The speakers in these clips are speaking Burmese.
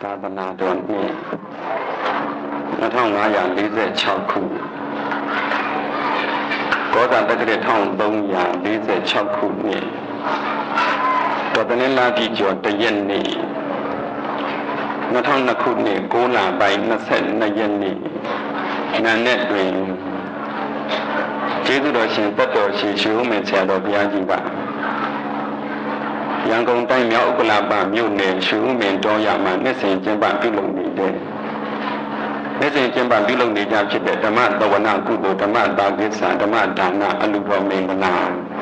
သာသနာတော်နှစ်2546ခုကောဇာတက္ကရာ1346ခုနှစ်တော်တနင်္လာပြည်ကျော်တရက်နေ့2002ခုနှစ်9လပိုင်း22ရက်နေ့နာနဲ့တွင်ကျေးဇူးတော်ရှင်တက်တော်ရှင်ရွှေဦးမင်းဆရာတော်ဘုရားကြီးကရန်ကုန်တိုင်းမြောက်ဥက္ကလာပမြို့နယ်ရွှေဦးမင်းတော်ရမှာနှစ်စဉ်ကျင်းပပြုလုပ်နေတဲ့နှစ်စဉ်ကျင်းပပြုလုပ်နေကြဖြစ်တဲ့ဓမ္မသဝနာကုသိုလ်ဓမ္မတာကိစ္စဓမ္မဒါနအလူတော်မင်္ဂလာ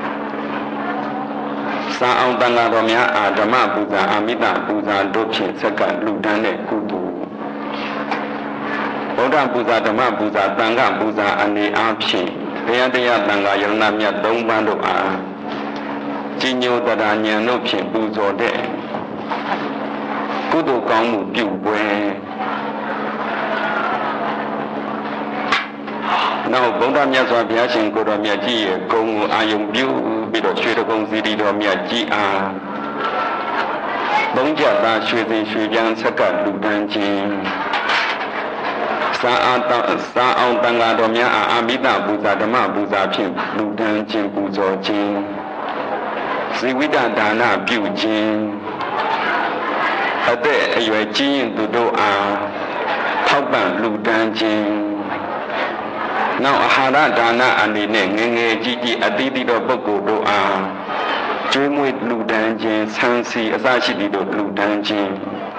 စာအောင်တန်ဃာတော်များအားဓမ္မပူဇာအာမိတပူဇာတို့ဖြင့်ဆက်ကလူတန်းတဲ့ကုသိုလ်ဗုဒ္ဓပူဇာဓမ္မပူဇာသံဃာပူဇာအနေအားဖြင့်ဘုရားတရားသံဃာယရဏမြတ်၃ပါးတို့အားကြီးညိုတရာဉာဏ်တို့ဖြင့်ပူဇော်တဲ့ကုသိုလ်ကောင်းမှုပြုပွဲနောက်ဗုဒ္ဓမြတ်စွာဘုရားရှင်ကိုယ်တော်မြတ်ကြီးရဲ့ဂုဏ်ကိုအာယုံပြုပြီးတော့ရွှေတကုံစီရီတော်မြတ်ကြီးအားသုံးကြတာရွှေစိန်ရွှေပြန်ဆက်ကလူတန်းခြင်းစာအောင်တန်ဃာတော်များအားအာမိတပူဇာဓမ္မပူဇာဖြင့်လူတန်းခြင်းပူဇော်ခြင်းဇီဝိတဒါနပြုခြင်းအသက်အရွယ်ကြီးရင်သူတို့အားထောက်ပံ့လူတန်းခြင်းနောက်အာဟာရဒါနအနေနဲ့ငယ်ငယ်ကြီးကြီးအသီးသီးသောပုဂ္ဂိုလ်တို့အားကျွေးမွေးလူတန်းခြင်းဆန်းစီအစရှိသည့်တို့လူတန်းခြင်း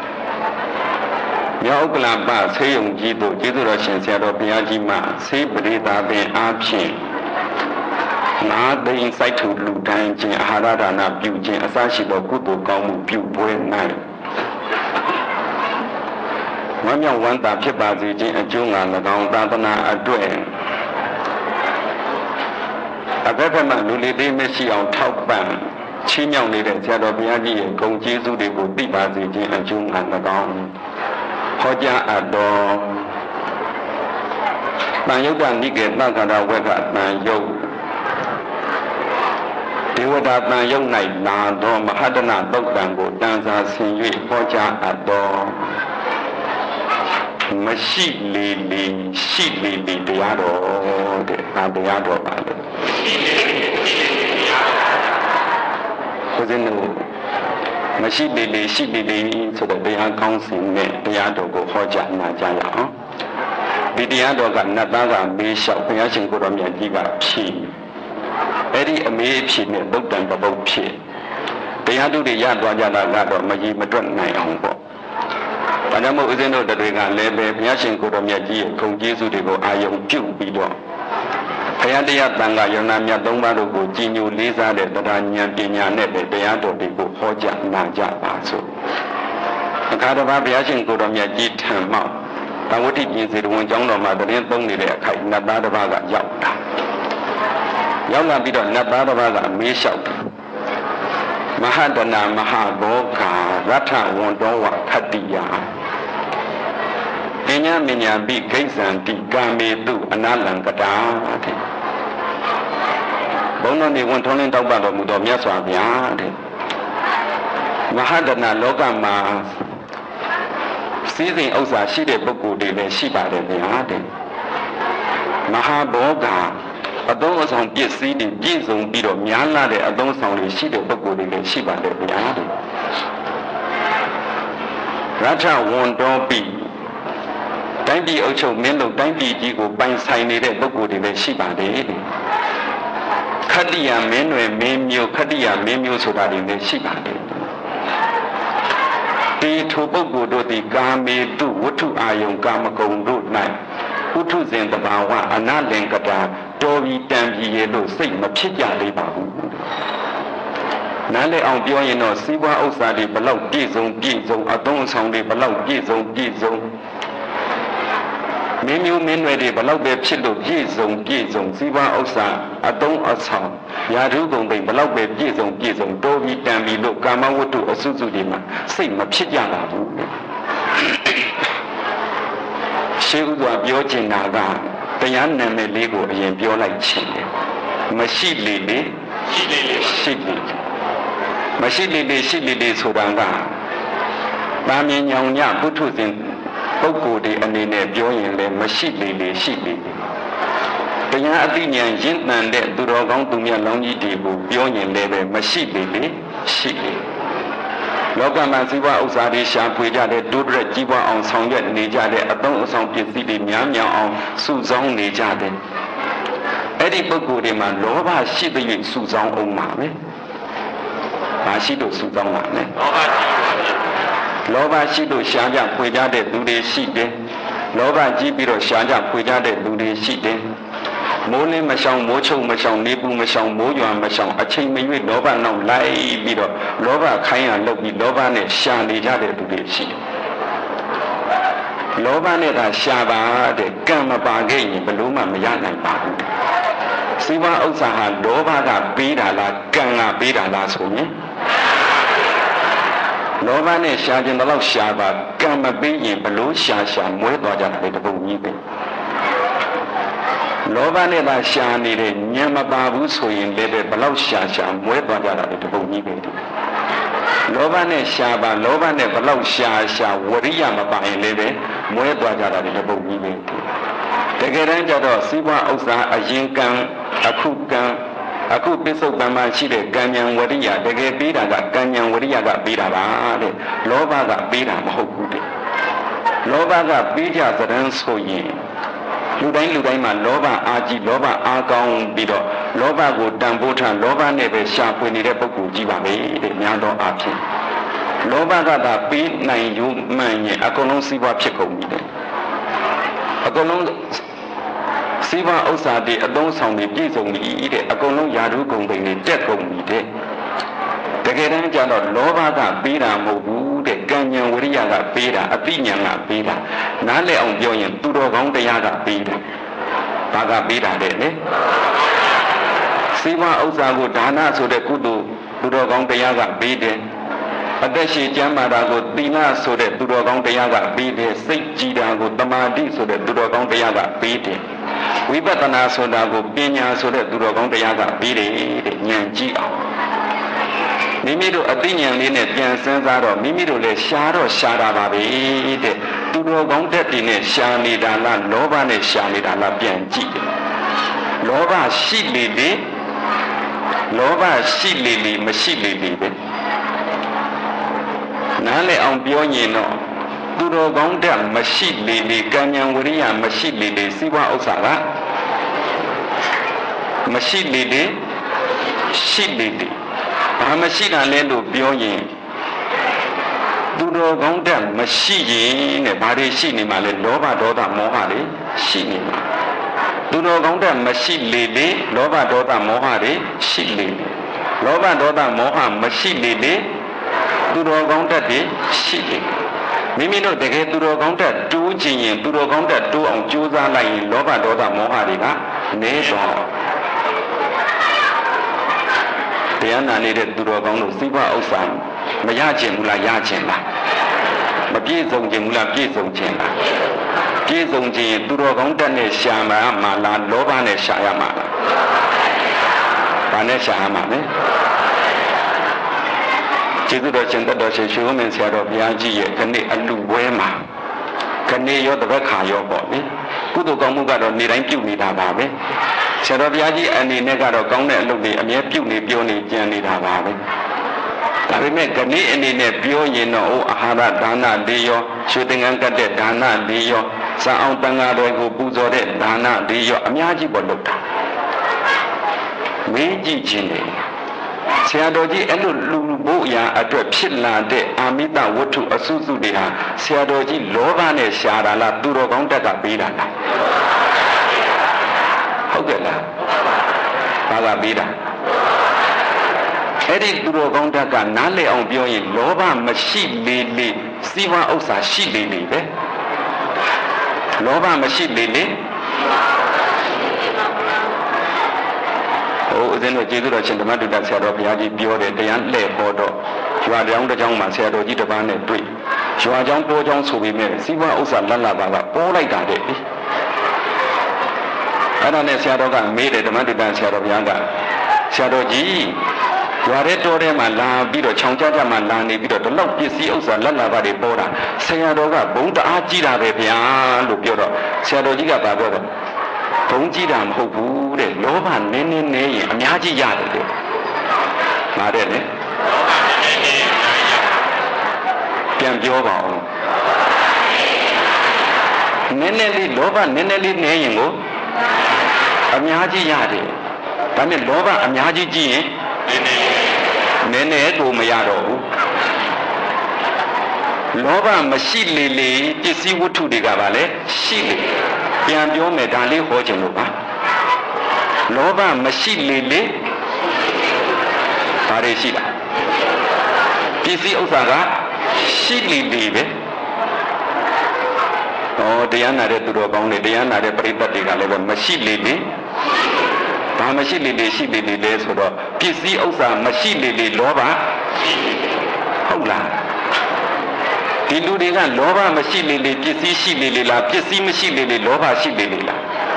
မြောက်ဥက္ကလာပဆေးရုံကြီးတို့ကျေးဇူးတော်ရှင်ဆရာတော်ဘုရားကြီးမှဆေးပရိသတ်ပင်အားဖြင့်နာသိင်စိုက်ထူလူတန်းခြင်းအာဟာရဒါနပြုခြင်းအစရှိသောကုသိုလ်ကောင်းမှုပြုပွဲ၌ဝမ်းမြောက်ဝမ်းသာဖြစ်ပါစေခြင်းအကျိုးငါ၎င်းသာသနာအတွက်အဘက်ဘက်မှလူလေးသေးမရှိအောင်ထောက်ပံ့ချီးမြှောက်နေတဲ့ဆရာတော်ဘုရားကြီးရဲ့ဂုဏ်ကျေးဇူးတွေကိုသိပါစေခြင်းအကျိုးငါ၎င်းဟောကြားအပ်တော်တန်ယုတ်တနိကေသက္ကရာဝက်ကတန်ယုတ်ဒေဝတာတန်ယုတ်၌လာသောမဟာတနာသုတ်တံကိုတန်စာဆင်၍ဟောကြားအပ်တော်မရှိလေလေရှိလေလေတရားတော်တဲ့အာတရားတော်ပါလေကိုယ်စင်းတို့မရှိလေလေရှိလေလေဆိုတဲ့တရားကောင်းစဉ်နဲ့တရားတော်ကိုဟောကြားနာကြရအောင်ဒီတရားတော်ကနတ်သားကမေးလျှောက်ဘုရားရှင်ကိုယ်တော်မြတ်ကြီးကဖြေအဲ့ဒီအမေးဖြေနဲ့သုတ်တံတပုတ်ဖြေတရားသူတွေရသွားကြတာကတော့မကြီးမတွက်နိုင်အောင်ပေါ့ဘာကြောင့်မို့ဦးဇင်းတို့တွေကလည်းပဲဘုရားရှင်ကိုယ်တော်မြတ်ကြီးရဲ့ဂုဏ်ကျေးဇူးတွေကိုအာယုံပြုပြီးတော့ဘုရားတရားသံဃာယရဏမြတ်၃ပါးတို့ကိုကြီးညိုလေးစားတဲ့တရားဉာဏ်ပညာနဲ့ပဲတရားတော်တွေကိုဟောကြားနာကြပါစို့အခါတစ်ပါးဘုရားရှင်ကိုယ်တော်မြတ်ကြီးထံမှတဝဋ္ဌိပြင်စေတဝန်ကျောင်းတော်မှာတရင်သုံးနေတဲ့အခိုက်နတ်သားတစ်ပါးကရောက်လာပြီးတော့နတ်သားတစ်ပါးကမေးလျှောက်တယ်မဟာတနာမဟာဘောဂာရထဝန္တောဝခတ္တိယပညာမညာပိဂိဇံတိကာမေတုအနာလံကတာတဲ့ဘုန်းတော်နေဝန်ထုံးလင်းတောက်ပတော်မူတော်မြတ်စွာဘုရားတဲ့မဟာတနာလောကမှာစည်းစိမ်ဥစ္စာရှိတဲ့ပုဂ္ဂိုလ်တွေလည်းရှိပါတယ်ဗျာတဲ့မဟာဘောဂာအသုံးအဆောင်ပစ္စည်းတွေပြည့်စုံပြီးတော့များလာတဲ့အသုံးဆောင်တွေရှိတဲ့ပုဂ္ဂိုလ်တွေလည်းရှိပါတယ်ဗျာတဲ့ရထဝန္တောပိတိုင်းပြည်အုပ်ချုပ်မင်းတို့တိုင်းပြည်ကြီးကိုပိုင်ဆိုင်နေတဲ့ပုဂ္ဂိုလ်တွေလည်းရှိပါတယ်တဲ့ခတ္တိယမင်းတွေမင်းမျိုးခတ္တိယမင်းမျိုးဆိုတာတွေလည်းရှိပါတယ်ဒီထိုပုဂ္ဂိုလ်တို့သည်ကာမေတုဝတ္ထုအာယုံကာမဂုဏ်တို့၌ဥထုဇဉ်တဘာဝအနာလင်္ကတာတော်ပြီးတန်ပြီးရဲ့လို့စိတ်မဖြစ်ကြသေးပါဘူးနားလည်အောင်ပြောရင်တော့စီးပွားဥစ္စာတွေဘလောက်ပြည့်စုံအသုံးအဆောင်တွေဘလောက်ပြည့်စုံမင်းမျိုးမင်းတွေဘလောက်ပဲဖြစ်လို့ပြည့်စုံစီးပွားဥစ္စာအသုံးအဆောင်ယာဓုဂုံတွေဘလောက်ပဲပြည့်စုံတော်ပြီးတန်ပြီးလို့ကာမဝတ္ထုအစုစုတွေမှာစိတ်မဖြစ်ကြပါဘူးရှေးဥစွာပြောချင်တာကတရားနာမည်လေးကိုအရင်ပြောလိုက်ချင်တယ်မရှိလေလေရှိလေလေမရှိလေလေဆိုတာကတာမြင်ညောင်ညပုထုဇဉ်ပုဂ္ဂိုလ်တွေအနေနဲ့ပြောရင်လည်းမရှိလေလေရှိလေတရားအသိဉာဏ်ရင့်တန်တဲ့သူတော်ကောင်းသူမြတ်လောင်းကြီးတွေကိုပြောရင်လည်းပဲမရှိလေလေရှိလေလောကမှာဇီဝဥစ္စာတွေရှာဖွေကြတဲ့ဒုဒရက်ကြီးပွားအောင်ဆောင်ရွက်နေကြတဲ့အသုံးအဆောင်ပစ္စည်းတွေများများအောင်စုဆောင်းနေကြတဲ့အဲ့ဒီပုဂ္ဂိုလ်တွေမှာလောဘရှိတဲ့၍စုဆောင်းအောင်ပါပဲ။ဘာရှိလို့စုဆောင်းပါလဲ။လောဘရှိလို့ရှားကြဖွေကြတဲ့သူတွေရှိတယ်။လောဘကြီးပြီးတော့ရှားကြဖွေကြတဲ့သူတွေရှိတယ်။မိုးလင်းမရှောင်မိုးချုပ်မရှောင်နေပူမရှောင်မိုးရွာမရှောင်အချိန်မရွေ့လောဘနောက်လိုက်ပြီးတော့လောဘခိုင်းရလုပ်ပြီးလောဘနဲ့ရှာနေကြတဲ့သူတွေရှိတယ်လောဘနဲ့သာရှာပါတဲ့ကံမပါခဲ့ရင်ဘယ်လို့မှမရနိုင်ပါဘူးစီဝါဥစ္စာဟာလောဘကပေးတာလားကံကပေးတာလားဆိုရင်လောဘနဲ့ရှာခြင်းတော့ရှာပါကံမပေးရင်ဘယ်လို့ရှာမွဲသွားကြတာလေတပုံကြီးပဲလောဘနဲ့သာရှာနေတဲ့ဉာဏ်မပါဘူးဆိုရင်လည်းဘယ်လောက်ရှာမွဲသွားကြတာလေတပုံကြီးပဲလောဘနဲ့ရှာပါလောဘနဲ့ဘလောက်ရှာဝရိယမပါရင်လည်းပဲမွဲသွားကြတာဒီပုံကြီးပဲတကယ်တမ်းကျတော့စီးပွားဥစ္စာအရင်ကံအခုပစ္စုပန်မှာရှိတဲ့ကံဉဏ်ဝရိယတကယ်ပေးတာကကံဉဏ်ဝရိယကပေးတာပါတဲ့လောဘကပေးတာမဟုတ်ဘူးတဲ့လောဘကပေးကြသတန်းဆိုရင်လူတိုင်းမှာလောဘအားကြီးလောဘအားကောင်းပြီးတော့လောဘကိုတန်ဖိုးထားလောဘနဲ့ပဲရှာဖွေနေတဲ့ပုဂ္ဂိုလ်ကြီးပါပဲတဲ့များသောအားဖြင့်လောဘကသာပေးနိုင်ယူမှန်ရင်အကုန်လုံးစီးပွားဖြစ်ကုန်ပြီတဲ့အကုန်လုံးစီးပွားဥစ္စာတွေအသုံးဆောင်တွေပြည့်စုံပြီတဲ့အကုန်လုံးယာရုကုန်ပိန်တွေတက်ကုန်ပြီတဲ့တကယ်တမ်းကျတော့လောဘကပေးတာမဟုတ်ဘူးတဲ့ကံဉဏ်ဝရိယကပေးတာအသိဉာဏ်ကပေးတာနားလည်အောင်ပြောရင်သူတော်ကောင်းတရားကပေးတယ်ဘာကပေးတာတဲ့လေစီးပွားဥစ္စာကိုဒါနဆိုတဲ့ကုသိုလ်သူတော်ကောင်းတရားကပေးတယ်အသက်ရှင်ကျမ်းမာတာကိုသီလဆိုတဲ့သူတော်ကောင်းတရားကပေးတယ်စိတ်ကြည်တာကိုတမာတိဆိုတဲ့သူတော်ကောင်းတရားကပေးတယ်ဝိပဿနာဆိုတာကိုပညာဆိုတဲ့သူတော်ကောင်းတရားကပေးတယ်တဲ့ဉာဏ်ကြည့်အောင်မိမိတို့အသိဉာဏ်လေးနဲ့ပြန်စဉ်းစားတော့မိမိတို့လည်းရှားတာပါပဲတဲ့သူတော်ကောင်းတက်တည်နဲ့ရှားနေတာလားလောဘနဲ့ရှားနေတာလားပြန်ကြည့်တယ်လောဘရှိလေလေမရှိလေလေပဲနားလည်အောင်ပြောရင်တော့သူတော်ကောင်းတက်မရှိလေလေကံဉဏ်ဝရိယမရှိလေလေစီးပွားဥစ္စာကမရှိလေလေရှိလေလေဘာမရှိတာလဲလို့ပြောရင်သူတော်ကောင်းတက်မရှိရင်တဲ့ဘာတွေရှိနေမှာလဲလောဘဒေါသမောဟတွေရှိနေမှာသူတော်ကောင်းတက်မရှိလေလေလောဘဒေါသမောဟတွေရှိလေလေလောဘဒေါသမောဟမရှိလေလေသူတော်ကောင်းတက်တွေရှိလေမိမိတို့တကယ်သူတော်ကောင်းတက်တိုးခြင်းရင်သူတော်ကောင်းတက်တိုးအောင်ကြိုးစားလိုက်ရင်လောဘဒေါသမောဟတွေကနေတော့တရားနာနေတဲ့သူတော်ကောင်းတို့စိတ်ဝဥစ္စာမရခြင်းဘူးလားရခြင်းလားမပြည့်စုံခြင်းဘူးလားပြည့်စုံခြင်းလားပြည့်စုံခြင်းသူတော်ကောင်းတက်နဲ့ရှာမှာလားလောဘနဲ့ရှာရမှာလားဘာနဲ့ရှာရမှာလဲကျေးဇူးတော်ရှင်တော်ရှင်ရှင်ဦးမင်းဆရာတော်ဘုရားကြီးရဲ့ခဏအလူပွဲမှာခဏရောတပတ်ခါရောပေါ့နိကုသိုလ်ကောင်းမှုကတော့နေတိုင်းပြုနေတာပါပဲဆရာတော်ဘုရားကြီးအနေနဲ့ကတော့ကောင်းတဲ့အလုပ်တွေအမြဲပြုနေပြောနေကြံနေတာပါပဲဒါပေမဲ့ခဏအနေနဲ့ပြောရင်တော့အာဟာရဒါနတွေရောရွှေသင်္ကန်းကတ်တဲ့ဒါနတွေရောစံအောင်တန်ဃာတွေကိုပူဇော်တဲ့ဒါနတွေရောအများကြီးပေါ်လုပ်တာမေးကြည့်ခြင်းလေဆရာတော်ကြီးအဲ့လိုလူဖို့ရာအတွက်ဖြစ်လာတဲ့အာမိတဝတ္ထုအစုစုတွေဟာဆရာတော်ကြီးလောဘနဲ့ရှာတာလားသူတော်ကောင်းတက်ကပေးတာလားဟုတ်ကဲ့လားဘာကပေးတာအဲ့ဒီသူတော်ကောင်းတက်ကနားလည်အောင်ပြောရင်လောဘမရှိလေလေစီးပွားဥစ္စာရှိလေလေပဲလောဘမရှိလေလေဦးဇင်းတို့ကျေးဇူးတော်ရှင်ဓမ္မတုတ္တဆရာတော်ဘုရားကြီးပြောတယ်တရားလှည့်ပေါ်တော့ရွာတောင်တစ်ကြောင်းမှာဆရာတော်ကြီးတစ်ပါးနဲ့တွေ့ရွာကျောင်းပေါ်ကျောင်းဆိုပြီးမြဲစီးပွားဥစ္စာလတ်လာပါကပေါ်လိုက်တာတဲ့အဲ့ဒါနဲ့ဆရာတော်ကမေးတယ်ဓမ္မတုတ္တဆရာတော်ဘုရားကဆရာတော်ကြီးရွာတဲ့တော်ထဲမှာလာပြီးတော့ချောင်းကြကြမှာလာနေပြီးတော့ဒီလောက်ပစ္စည်းဥစ္စာလက်လာပါတွေပေါ်တာဆရာတော်ကဘုံတအားကြီးတာပဲဗျာလို့ပြောတော့ဆရာတော်ကြီးကပြောတော့ဘုံကြီးတာမဟုတ်ဘူးတဲ့လောဘနည်းနည်းနဲ့ရင်အများကြီးရတယ်တဲ့မာတဲ့လေပြန်ပြောပါဦးနည်းနည်းလေးလောဘနည်းနည်းလေးနေရင်ကိုအများကြီးရတယ်ဒါနဲ့လောဘအများကြီးကြည့်ရင်နည်းနည်းကိုမရတော့ဘူးလောဘမရှိလေလေပစ္စည်းဝတ္ထုတွေကပါလေရှိလေပြန်ပြောမယ်ဒါလေးဟောခြင်းလို့ပါလောဘမရှိလေလေဘာတွေရှိလားပစ္စည်းဥစ္စာကရှိလေလေပဲတရားနာတဲ့သူတော်ကောင်းတွေတရားနာတဲ့ပရိသတ်တွေကလည်းပဲမရှိလေလေဘာမရှိလေလေရှိလေလေလဲဆိုတော့ပစ္စည်းဥစ္စာမရှိလေလေလောဘဟုတ်လားဒီလူတွေကလောဘမရှိလေလေပစ္စည်းရှိလေလေလားပစ္စည်းမရှိလေလေလောဘရှိလေလေလား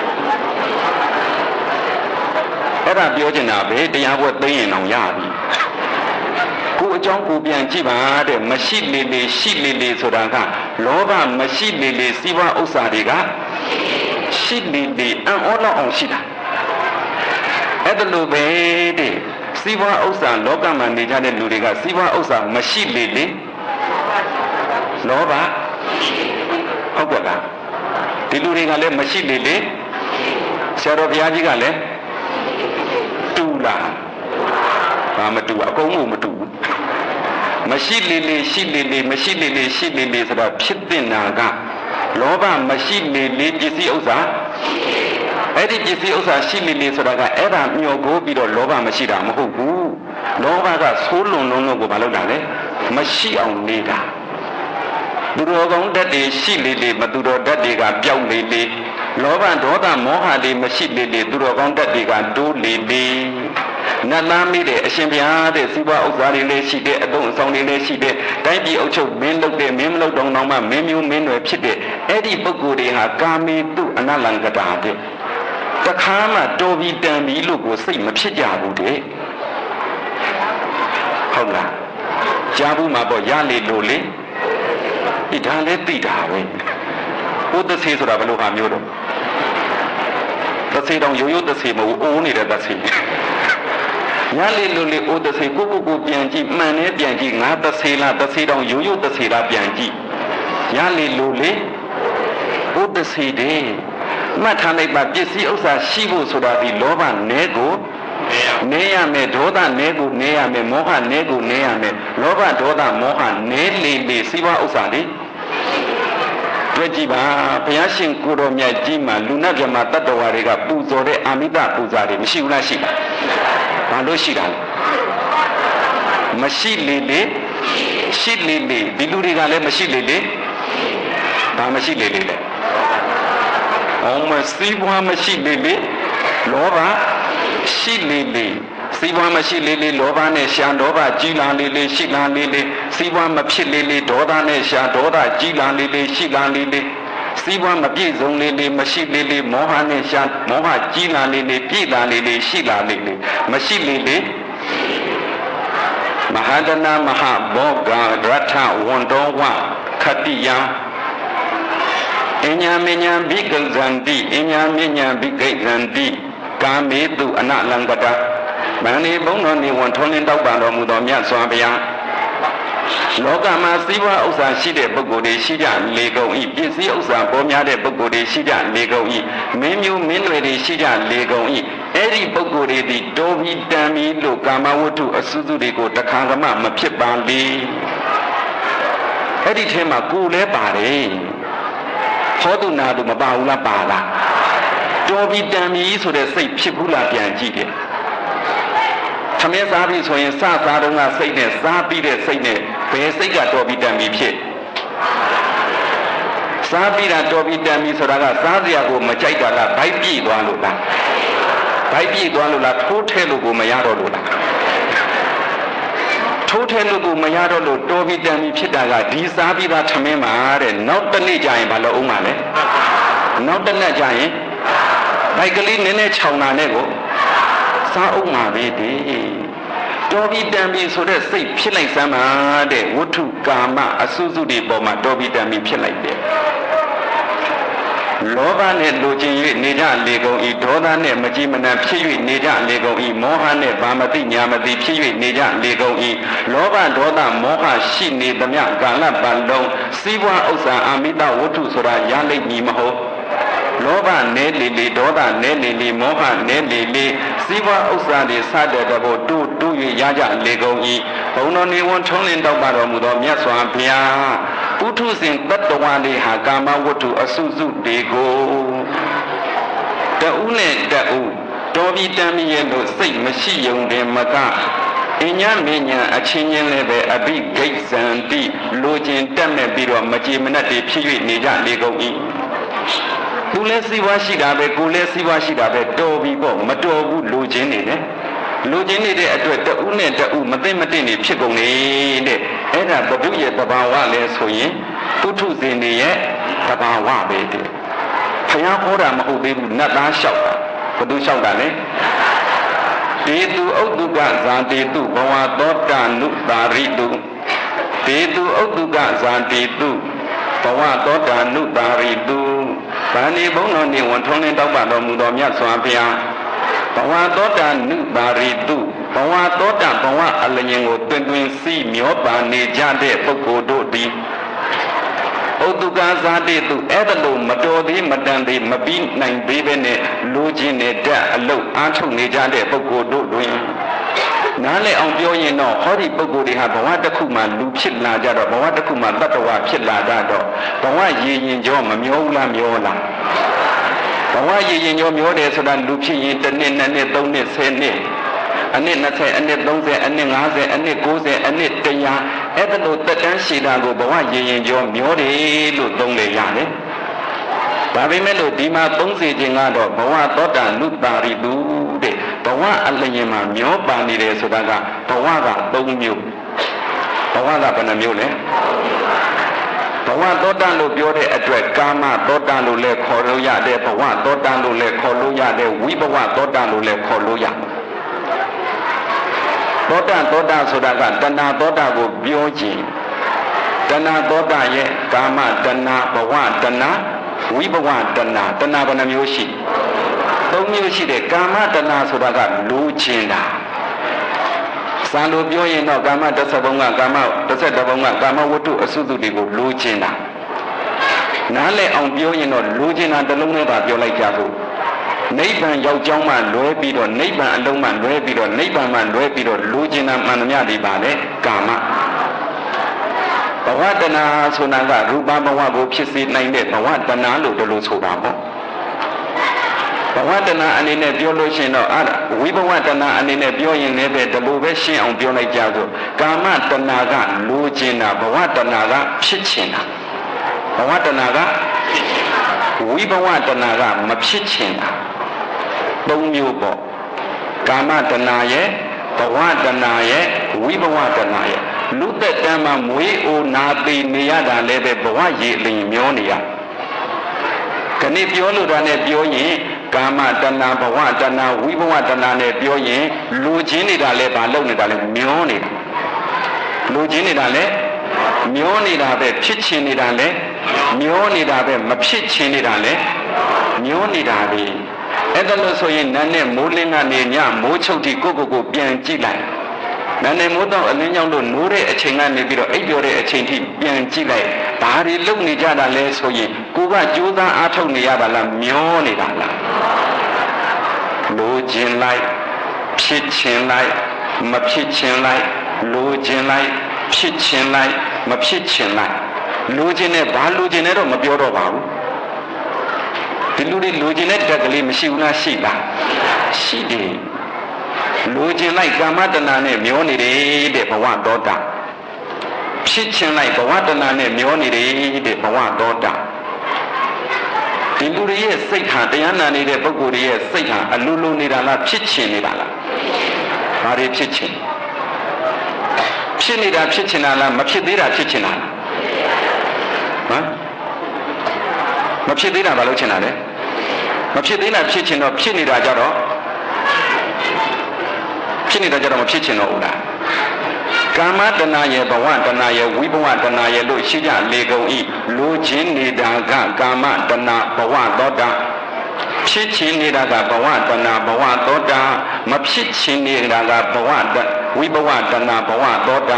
အဲ့ဒါပြောချင်တာပဲတရားပွဲသိရင်အောင်ရပြီကိုအကြောင်းကိုပြန်ကြည့်ပါတဲ့မရှိလေလေရှိလေလေဆိုတာကလောဘမရှိလေလေစီးပွားဥစ္စာတွေကရှိလေလေအံ့ဩလောက်အောင်ရှိတာအဲ့ဒါလိုပဲတဲ့စီးပွားဥစ္စာလောကမှာနေကြတဲ့လူတွေကစီးပွားဥစ္စာမရှိလေလေလောဘဟုတ်ကဲ့လားဒီလူတွေကလည်းမရှိလေလေဆရာတော်ဘုရားကြီးကလည်းတူလားဘာမတူအကုန်လုံးမတူဘူးမရှိလေလေရှိလေလေမရှိလေလေရှိလေလေဆိုတော့ဖြစ်တဲ့နာကလောဘမရှိလေလေပစ္စည်းဥစ္စာအဲ့ဒီပစ္စည်းဥစ္စာရှိလေလေဆိုတာကအဲ့ဒါမျောကိုပြီးတော့လောဘမရှိတာမဟုတ်ဘူးလောဘကဆိုးလွန်လုံးကိုမလုပ်တာလေမရှိအောင်နေတာသူတော်ကောင်းတတ်တွေရှိလေလေမသူတော်တတ်တွေကပျောက်လေလေလောဘဒေါသမောဟတွေမရှိလေလေသူတော်ကောင်းတတ်တွေကတိုးလေလေနတ်သားမိတဲ့အရှင်ဘုရားတဲ့စီးပွားဥစ္စာတွေလည်းရှိတဲ့အသုံးအဆောင်တွေလည်းရှိတဲ့တိုင်းပြည်အုပ်ချုပ်မင်းလုပ်တဲ့မင်းမလုပ်တော့မှမင်းမျိုးမင်းတွေဖြစ်တဲ့အဲ့ဒီပုဂ္ဂိုလ်တွေဟာကာမေတုအနလံကတာတဲ့တခါမှတော်ပြီးတန်ပြီးလို့ကိုစိတ်မဖြစ်ကြဘူးတဲ့ဟုတ်လားကြားဘူးမှာပေါ့ရလေလို့လေဒီဒါလည်းသိတာပဲဘုဒ္ဓဆေးဆိုတာဘယ်လိုဟာမျိုးတော့သဆေးတောင်ရိုးရိုးသဆေးမဟုတ်အိုးနေတဲ့သဆေးရလေလို့လေအိုးသဆေးကိုပြန်ကြည့်မှန်နဲ့ပြန်ကြည့်ငါသဆေးလားသဆေးတောင်ရိုးရိုးသဆေးလားပြန်ကြည့်ရလေလို့လေဘုဒ္ဓဆေးတဲ့မှတ်ထားလိုက်ပါပစ္စည်းဥစ္စာရှိဖို့ဆိုတာဒီလောဘနဲ့ကိုနေရမယ်ဒေါသနဲ့ကိုနေရမယ်မောဟနဲ့ကိုနေရမယ်လောဘဒေါသမောဟနေလေလေစီးပွားဥစ္စာတွေတွေ့ကြည့်ပါဘုရားရှင်ကိုတော်မြတ်ကြီးမှာလူနာပြမတတ္တဝါတွေကပူဇော်တဲ့အာမိတပူဇာတွေမရှိဘူးလားရှိလားဘာလို့ရှိတာလဲမရှိလေလေရှိလေလေဒီလူတွေကလည်းမရှိလေလေဘာမရှိလေလေလဲအောင်မစီးပွားမရှိလေလေလောဘရှိလေလေစီးပွားမရှိလေလေလောဘနဲ့ရှာဒေါသကြီးလာလေလေရှိလာလေလေစီးပွားမဖြစ်လေလေဒေါသနဲ့ရှာဒေါသကြီးလာလေလေရှိလာလေလေစီးပွားမပြည့်စုံလေလေမရှိလေလေမောဟနဲ့ရှာမောဟကြီးလာလေလေပြည့်လာလေလေရှိလာလေလေမရှိလေလေမဟာဒနာမဟာဘောဂရထဝန္တောဝခတိယအညာမညာဘိက္ခဇန္တိအညာမညာဘိက္ခဇန္တိကာမေတုအနလံကတမန္တိဘုံတော်နေဝန်ထုံးလင်းတောက်ပံတော်မူသောမြတ်စွာဘုရားလောကမှာစီးပွားဥစ္စာရှိတဲ့ပုဂ္ဂိုလ်တွေရှိကြလေကုန်၏ပစ္စည်းဥစ္စာပေါ်များတဲ့ပုဂ္ဂိုလ်တွေရှိကြလေကုန်၏မင်းမျိုးမင်းတွေရှိကြလေကုန်၏အဲ့ဒီပုဂ္ဂိုလ်တွေဒီတောပြီးတန်ပြီးလို့ကာမဝတ္ထုအစုစုတွေကိုတခါကမှမဖြစ်ပါလေအဲ့ဒီထဲမှာကိုယ်လဲပါတယ်ဟောတုနာတုမပါဘူးလားပါလားတော်ပြီးတန်ပြီးဆိုတဲ့စိတ်ဖြစ်ဘူးလားပြန်ကြည့်တယ်သမင်းစားပြီဆိုရင်စစားတုန်းကစိတ်နဲ့စားပြီးတဲ့စိတ်နဲ့ဘယ်စိတ်ကတော်ပြီးတန်ပြီးဖြစ်စားပြီးတာတော်ပြီးတန်ပြီးဆိုတာကစားစရာကိုမကြိုက်တာလားဗိုက်ပြည့်သွားလို့လားဗိုက်ပြည့်သွားလို့လားထိုးထဲလို့ကိုမရတော့လို့လားထိုးထဲလို့ကိုမရတော့လို့တော်ပြီးတန်ပြီးဖြစ်တာကဒီစားပြီးသားသမင်းမှာတဲ့နောက်တစ်နေ့ကျရင်ဘာလို့အောင်မှာလဲနောက်တစ်နေ့ကျရင်ဗိုက်ကလေးနည်းနည်းခြောင်တာနဲ့ကိုစားအောင်မှာပဲဒီတော်ပြီတန်ပြီဆိုတဲ့စိတ်ဖြစ်လိုက်စမ်းပါတဲ့ဝတ္ထုကာမအစုစုတွေပေါ်မှာတော်ပြီတန်ပြီဖြစ်လိုက်တယ်လောဘနဲ့လိုချင်၍နေကြလေကုန်ဤဒေါသနဲ့မကြည်မနှံဖြစ်၍နေကြလေကုန်ဤမောဟနဲ့ဗာမတိညာမတိဖြစ်၍နေကြလေကုန်ဤလောဘဒေါသမောဟရှိနေသမျှကာလပတ်လုံးစီးပွားဥစ္စာအာမိတဝတ္ထုဆိုတာရလိမ့်မည်မဟုတ်လောဘနဲလေလေဒေါသနဲလေလေမောဟနဲလေလေစီးပွားဥစ္စာတွေစတဲ့တဘောတူ၍ရကြလေကုန်ဤဘုံတော်နေဝန်ထုံးလင်းတောက်ပါတော်မူသောမြတ်စွာဘုရားပုထုဇဉ်တတ္တဝါတွေဟာကာမဝတ္ထုအစုစုတွေကိုတဦးနဲ့တဦးတော်ပြီတမ်းမြဲလို့စိတ်မရှိယုံတယ်မကအញ្ញမဉ္ဇဉ်အချင်းချင်းလည်းပဲအဘိဂိတ်ဇန္တိလိုချင်တက်မဲ့ပြီးတော့မကြည်မနှက်တွေဖြစ်၍နေကြလေကုန်၏သူလည်းစီးပွားရှိတာပဲကိုယ်လည်းစီးပွားရှိတာပဲတော်ပြီပေါ့မတော်ဘူးလိုချင်နေတယ်လိုချင်နေတဲ့အတွက်တဦးနဲ့တဦးမသိမသိနေဖြစ်ကုန်နေတဲ့အဲ့ဒါဘုဒ္ဓရဲ့တဘာဝလဲဆိုရင်ပုထုဇဉ်တွေရဲ့တဘာဝပဲတဲ့ဘုရားဟောတာမဟုတ်သေးဘူးနတ်သားလျှောက်တာဘုသူလျှောက်တာလေဒေတုဥဒ္ဒကဇာတိတုဘဝသောတာနုတာရိတုဒေတုဥဒ္ဒကဇာတိတုဘဝသောတာနုတာရိတုဗာဏိဘုံတော်နေဝန်ထုံးလင်းတောက်ပါတော်မူသောမြတ်စွာဘုရားဘဝသောတာနုတာရိတုဘဝသောတာဘဝအလျင်ကိုတွင်တွင်စီမျောပါနေကြတဲ့ပုဂ္ဂိုလ်တို့သည်ဥဒ္ဒကဇာတိတုအဲ့ဒါလို့မတော်သေးမတန်သေးမပြီးနိုင်သေးပဲနဲ့လိုချင်နေတဲ့အလုတ်အားထုတ်နေကြတဲ့ပုဂ္ဂိုလ်တို့တွင်နားလည်အောင်ပြောရင်တော့ဟောဒီပုဂ္ဂိုလ်တွေဟာဘဝတစ်ခုမှလူဖြစ်လာကြတော့ဘဝတစ်ခုမှတတ္တဝါဖြစ်လာကြတော့ဘဝရည်ရင်ကြောမမျောဘူးလားမျောလားဘဝရည်ရင်ကြောမျောတယ်ဆိုတာလူဖြစ်ရင်တစ်နှစ်နှစ်နှစ်သုံးနှစ်ဆယ်နှစ်အနှစ်20အနှစ်30အနှစ်50အနှစ်90အနှစ်100အဲ့ဒါလို့တက်တန်းရှိတာကိုဘဝရည်ရင်ကြောမျောတယ်လို့သုံးလေရတယ်ဒါပေမဲ့လို့ဒီမှာ30ခြင်းကတော့ဘဝသောတာနုတာရိတုတဲ့ဘဝအလျင်မှာမျောပါနေတယ်ဆိုတာကဘဝက3မျိုးဘဝကဘယ်နှမျိုးလဲဘဝသောတာလို့ပြောတဲ့အတွက်ကာမသောတာလို့လည်းခေါ်လို့ရတယ်ဘဝသောတာလို့လည်းခေါ်လို့ရတယ်ဝိဘဝသောတာလို့လည်းခေါ်လို့ရသောတာဆိုတာကတဏှာသောတာကိုပြောခြင်းတဏှာသောတာရဲ့ကာမတဏှာဘဝတဏှာဝိဘဝတဏှာဘယ်နှမျိုးရှိ3မျိုးရှိတယ်ကာမတဏှာဆိုတာကလိုချင်တာစာလို့ပြောရင်တော့ကာမ10ဘုံကကာမ11ဘုံကကာမဝတ္ထုအစုစုတွေကိုလိုချင်တာနားလည်အောင်ပြောရင်တော့လိုချင်တာတစ်လုံးနဲ့ပါပြောလိုက်ကြဖို့နိဗ္ဗာန်ရောက်ကြောင်းမှလွဲပြီးတော့နိဗ္ဗာန်အလုံးမှလွဲပြီးတော့နိဗ္ဗာန်မှလွဲပြီးတော့လိုချင်တာမှန်သမျှဒီပါလေကာမဘဝတဏှာဆိုတာကရူပဘဝကိုဖြစ်စေနိုင်တဲ့ဘဝတဏှာလို့တို့လို့ဆိုတာပေါ့ဘဝတဏှာအနေနဲ့ပြောလို့ရှိရင်တော့ဝိဘဝတဏှာအနေနဲ့ပြောရင်လည်းပဲဒီလိုပဲရှင်းအောင်ပြောလိုက်ကြစို့ကာမတဏှာကလိုချင်တာဘဝတဏှာကဖြစ်ချင်တာဘဝတဏှာကဝိဘဝတဏှာကမဖြစ်ချင်တာ3မျိုးပေါ့ကာမတဏှာရဲ့ဘဝတဏှာရဲ့ဝိဘဝတဏှာရဲ့လူသက်တမ်းမှာမွေးအိုနာသိနေရတာလည်းပဲဘဝရည်လင်မျောနေရခဏပြောလို့တာနဲ့ပြောရင်ကာမတဏှာဘဝတဏှာဝိဘဝတဏှာနဲ့ပြောရင်လူချင်းနေတာလည်းဘာလုပ်နေတာလဲမျောနေတာလူချင်းနေတာလည်းမျောနေတာပဲဖြစ်ချင်နေတာလည်းမျောနေတာပဲမဖြစ်ချင်နေတာလည်းမျောနေတာပဲအဲ့ဒါလို့ဆိုရင်နာနဲ့မိုးလင်းကနေညမိုးချုပ်တီကိုပြန်ကြည့်လိုက်နာနဲ့မိုးတော့အလင်းကြောင့်လို့နိုးတဲ့အချိန်ကနေပြီးတော့အိပ်ပျော်တဲ့အချိန်ထိပြန်ကြည့်လိုက်ဘာတွေလုပ်နေကြတာလဲဆိုရင်ကိုကကြိုးစားအားထုတ်နေရတာလားမျောနေတာလားလိုချင်လိုက်ဖြစ်ချင်လိုက်မဖြစ်ချင်လိုက်လိုချင်လိုက်ဖြစ်ချင်လိုက်မဖြစ်ချင်လိုက်လိုချင်တဲ့ဘာလိုချင်တဲ့တော့မပြောတော့ပါဘူးဒီလူတွေလိုချင်တဲ့တက်ကလေးမရှိဘူးလားရှိလားရှိတယ်လိုချင်လိုက်ကာမတဏှာနဲ့မျောနေတယ်တဲ့ဘဝသောတာဖြစ်ချင်လိုက်ဘဝတဏှာနဲ့မျောနေတယ်တဲ့ဘဝသောတာဒီလူတွေရဲ့စိတ်ဟာတရားနာနေတဲ့ပုဂ္ဂိုလ်တွေရဲ့စိတ်ဟာအလိုလိုနေတာလားဖြစ်ချင်နေတာလားဘာတွေဖြစ်ချင်ဖြစ်နေတာဖြစ်ချင်တာလားမဖြစ်သေးတာဖြစ်ချင်တာလားဟမ်မဖြစ်သေးတာဘာလို့ချင်တာလဲမဖြစ်သေးတာဖြစ်ချင်တော့ဖြစ်နေတာကြတော့ဖြဖြစ်နေတာကြတော့မဖြစ်ချင်တော့ဘူးလားကာမတဏရဲ့ဘဝတဏရဲ့ဝိဘဝတဏရဲ့လို့ရှိကြလေကုန်ဤလိုချင်နေတာကကာမတဏဘဝသောတာဖြစ်ချင်နေတာကဘဝတဏဘဝသောတာမဖြစ်ချင်နေတာကဘဝဝိဘဝတဏဘဝသောတာ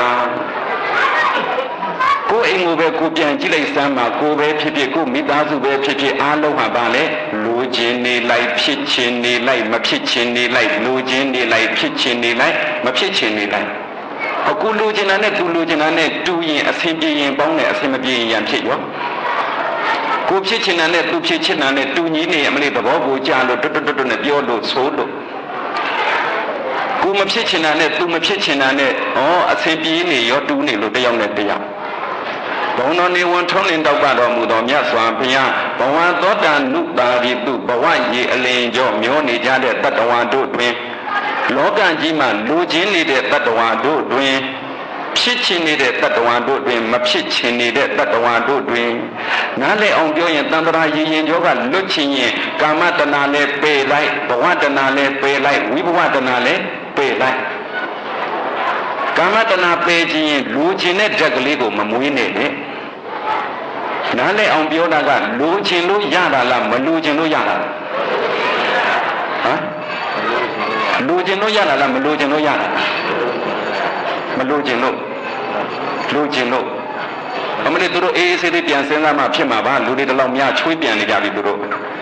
ကိုယ်အိမ်ကိုပဲကိုပြန်ကြည့်လိုက်စမ်းပါကိုပဲဖြစ်ဖြစ်ကိုမိသားစုပဲဖြစ်ဖြစ်အားလုံးဟာပါလေလိုချင်နေလိုက်ဖြစ်ချင်နေလိုက်မဖြစ်ချင်နေလိုက်လိုချင်နေလိုက်ဖြစ်ချင်နေလိုက်မဖြစ်ချင်နေလိုက်အခုလိုချင်တာနဲ့သူလိုချင်တာနဲ့တူရင်အဆင်ပြေရင်ပေါင်းတယ်အဆင်မပြေရင်ရံဖြစ်ရောကိုဖြစ်ချင်တာနဲ့သူဖြစ်ချင်တာနဲ့တူညီနေအမလေးသဘောကိုကြားလို့တွတ်တွတ်နဲ့ပြောလို့ဆိုလို့ကိုမဖြစ်ချင်တာနဲ့သူမဖြစ်ချင်တာနဲ့အဆင်ပြေနေရောတူနေလို့တယောက်နဲ့တယောက်ဘုံတော်နေဝန်ထုံးလင်းတောက်ပတော်မူသောမြတ်စွာဘုရားဘဝသောတာနုတာရိတုဘဝရေအလင်းကျော်မျောနေကြတဲ့တတ္တဝါတို့တွင်လောကကြီးမှာလူချင်းနေတဲ့တတ္တဝါတို့တွင်ဖြစ်ချင်နေတဲ့တတ္တဝါတို့တွင်မဖြစ်ချင်နေတဲ့တတ္တဝါတို့တွင်နားလည်အောင်ပြောရင်တန်ត្រာရည်ရင်ကျော်ကလွတ်ချင်ရင်ကာမတဏလည်းပယ်လိုက်ဘဝတဏလည်းပယ်လိုက်ဝိဘဝတဏလည်းပယ်လိုက်ကာမတဏပယ်ခြင်းရင်လူချင်တဲ့ဓာတ်ကလေးကိုမမွေးနဲ့လေနားလည်အောင်ပြောတာကလူချင်လို့ရတာလားမလူချင်လို့ရတာလားဟမ်လူချင်လို့ရတာလားမလူချင်လို့ရတာမလူချင်လို့လူချင်လို့အမလေးတို့အေးအေးဆေးဆေးပြန်စဉ်းစားမှဖြစ်မှာပါလူတွေတလောက်များချွေးပြန်နေကြပြီတို့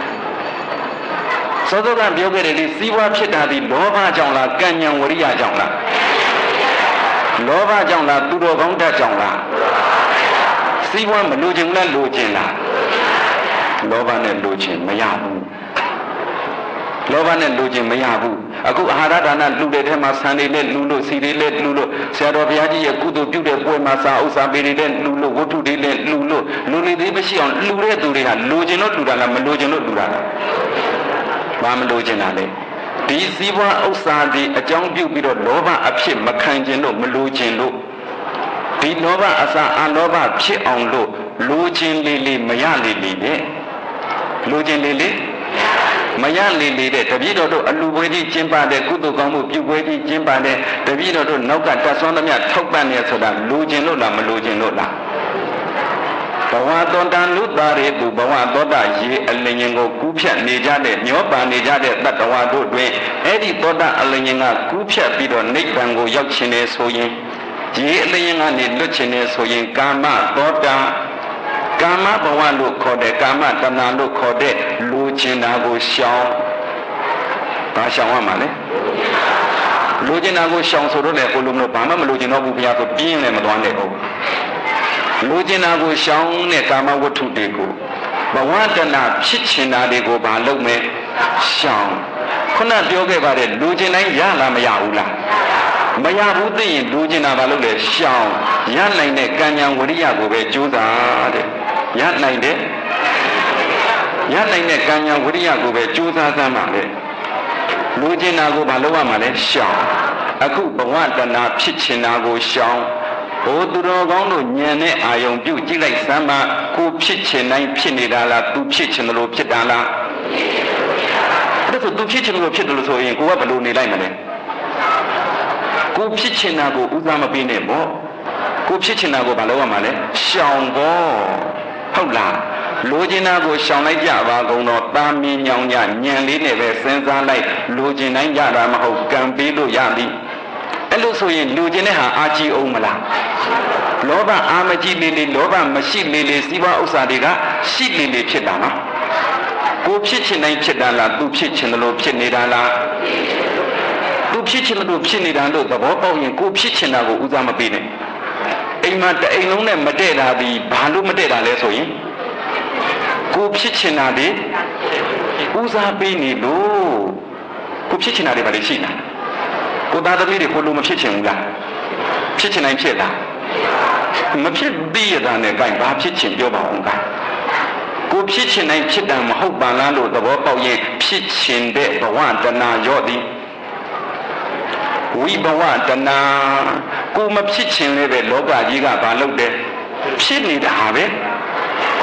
စောစောကပြောခဲ့တယ်လေစီးပွားဖြစ်တာဒီလောဘကြောင့်လားကံဉဏ်ဝရိယကြောင့်လားလောဘကြောင့်လားသူတော်ကောင်းတတ်ကြောင့်လားစီးပွားမလိုချင်လားလိုချင်လားလောဘနဲ့လိုချင်မရဘူးလောဘနဲ့လိုချင်မရဘူးအခုအာဟာရဒါနလူတွေထဲမှာဆန်တွေနဲ့လူလို့စီတွေနဲ့လူလို့ဆရာတော်ဘုရားကြီးရဲ့ကုသိုလ်ပြုတဲ့ပွဲမှာစာဥစ္စာပေတွေနဲ့လူလို့ဝတ္ထုတွေနဲ့လူလို့လူတွေသေးမရှိအောင်လူတဲ့သူတွေဟာလိုချင်လို့လူတာလားမလိုချင်လို့လူတာလားဘာမလိုချင်တာလဲဒီစည်းဝါးဥစ္စာဒီအကြောင်းပြုပြီးတော့လောဘအဖြစ်မခံခြင်းလို့မလိုချင်လို့ဒီလောဘအစာအလောဘဖြစ်အောင်လို့လိုချင်လေလေမရလေလေတဲ့လိုချင်လေလေမရလေလေတဲ့တပည့်တော်တို့အလူပွဲကြီးကျင်းပတဲ့ကုသိုလ်ကောင်းမှုပြုပွဲကြီးကျင်းပတဲ့တပည့်တော်တို့နောက်ကတတ်ဆွမ်းသမျှထောက်ပံ့နေဆိုတာလိုချင်လို့လားမလိုချင်လို့လားဘဝသောတာနုတာရေတုဘဝသောတာရေအလင်းရင်ကိုကူးဖြတ်နေကြတဲ့မျောပါနေကြတဲ့တတ္တဝါတို့တွင်အဲ့ဒီသောတာအလင်းရင်ကကူးဖြတ်ပြီးတော့နိဗ္ဗာန်ကိုရောက်ခြင်းလေဆိုရင်ရေအလင်းရင်ကနေလွတ်ခြင်းလေဆိုရင်ကာမသောတာကာမဘဝလို့ခေါ်တဲ့ကာမတဏှာလို့ခေါ်တဲ့လူချင်တာကိုရှောင်ဘာရှောင်ရမှာလဲလူချင်တာကိုရှောင်ဆိုတော့လေကိုလိုမလို့ဘာမှမလူချင်တော့ဘူးဘုရားဆိုပြင်းလည်းမသွားနဲ့ဟုတ်လူချင်တာကိုရှောင်တဲ့ကာမဝတ္ထုတွေကိုဘဝတဏှာဖြစ်ချင်တာတွေကိုဘာလုပ်မယ်ရှောင်ခုနပြောခဲ့ပါတယ်လူချင်တိုင်းရလားမရဘူးလားမရဘူးသိရင်လူချင်တာဘာလုပ်လဲရှောင်ရနိုင်တဲ့ကံဉဏ်ဝရိယကိုပဲကြိုးစားတဲ့ရနိုင်တဲ့ကံဉဏ်ဝရိယကိုပဲကြိုးစားစမ်းပါလေလူချင်တာကိုဘာလုပ်ရမှာလဲရှောင်အခုဘဝတဏှာဖြစ်ချင်တာကိုရှောင်ဟိုသူတော်ကောင်းတို့ဉာဏ်နဲ့အာယုံပြုကြည့်လိုက်စမ်းပါကိုဖြစ်ချင်တိုင်းဖြစ်နေတာလားသူဖြစ်ချင်တယ်လို့ဖြစ်တာလားအဲ့ဒါဆိုသူဖြစ်ချင်လို့ဖြစ်တယ်လို့ဆိုရင်ကိုကဘယ်လိုနေလိုက်မလဲကိုဖြစ်ချင်တာကိုဥစားမပေးနဲ့ပေါ့ကိုဖြစ်ချင်တာကိုဘာလုပ်ရမှာလဲရှောင်ပေါ့ဟုတ်လားလိုချင်တာကိုရှောင်လိုက်ကြပါကုန်တော့တာမင်းညောင်ညဉာဏ်လေးနဲ့ပဲစဉ်းစားလိုက်လိုချင်တိုင်းရတာမဟုတ်ကံပေးလို့ရပြီအဲ့လိုဆိုရင်လူချင်တဲ့ဟာအာကြည့်အောင်မလားလောဘအာမကြည့်လေလေလောဘမရှိလေလေစီးပွားဥစ္စာတွေကရှိလေလေဖြစ်တာနော်ကိုဖြစ်ချင်တိုင်းဖြစ်တာလားသူဖြစ်ချင်တယ်လို့ဖြစ်နေတာလားသူဖြစ်ချင်တယ်လို့ဖြစ်နေတာလို့သဘောပေါက်ရင်ကိုဖြစ်ချင်တာကိုဦးစားမပေးနဲ့အိမ်မှာတအိမ်လုံးနဲ့မတည့်တာဒီဘာလို့မတည့်တာလဲဆိုရင်ကိုဖြစ်ချင်တာဒီဦးစားပေးနေလို့ကိုဖြစ်ချင်တာတွေဘာတွေရှိလားကိုသားသမီးတွေကိုလိုမဖြစ်ချင်ဘူးလားဖြစ်ချင်တိုင်းဖြစ်လားမဖြစ်သေးရတာနဲ့ကြိုင်ဘာဖြစ်ချင်ပြောပါအောင်ကကိုဖြစ်ချင်တိုင်းဖြစ်တာမဟုတ်ပါလားလို့သဘောပေါက်ရင်ဖြစ်ချင်တဲ့ဘဝတဏှာရော့သည်ဝိဘဝတဏှာကိုမဖြစ်ချင်လည်းပဲလောကကြီးကဘာလုပ်တယ်ဖြစ်နေတာပဲကို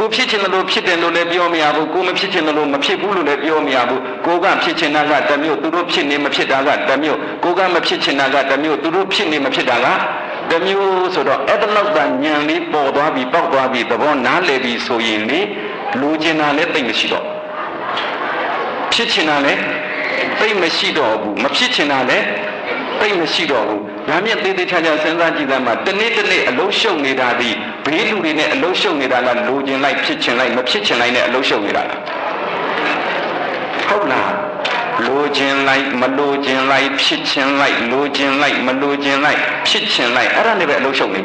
ကိုဖြစ်ချင်တယ်လို့ဖြစ်တယ်လို့လည်းပြောမရဘူးကိုမဖြစ်ချင်တယ်လို့မဖြစ်ဘူးလို့လည်းပြောမရဘူးကိုကဖြစ်ချင်တာကတစ်မျိုးသူတို့ဖြစ်နေမဖြစ်တာကတစ်မျိုးကိုကမဖြစ်ချင်တာကတစ်မျိုးသူတို့ဖြစ်နေမဖြစ်တာကတစ်မျိုးဆိုတော့အဲ့တလောက်ကဉာဏ်လေးပေါ်သွားပြီးပေါက်သွားပြီးသဘောနားလည်ပြီးဆိုရင်လေလိုချင်တာလည်းသိမရှိတော့ဖြစ်ချင်တာလည်းသိမရှိတော့ဘူးမဖြစ်ချင်တာလည်းသိမရှိတော့ဘူးဒါမြင့်သေးသေးချာချာစဉ်းစားကြည့်သမ်းမှာတနေ့တနေ့အလုံးရှုံနေတာဒီဘေးလူတွေနဲ့အလုံးရှုံနေတာလားလိုချင်လိုက်ဖြစ်ချင်လိုက်မဖြစ်ချင်လိုက်နဲ့အလုံးရှုံနေတာလားဟုတ်လားလိုချင်လိုက်မလိုချင်လိုက်ဖြစ်ချင်လိုက်လိုချင်လိုက်မလိုချင်လိုက်ဖြစ်ချင်လိုက်အဲ့ဒါနဲ့ပဲအလုံးရှုံနေကြ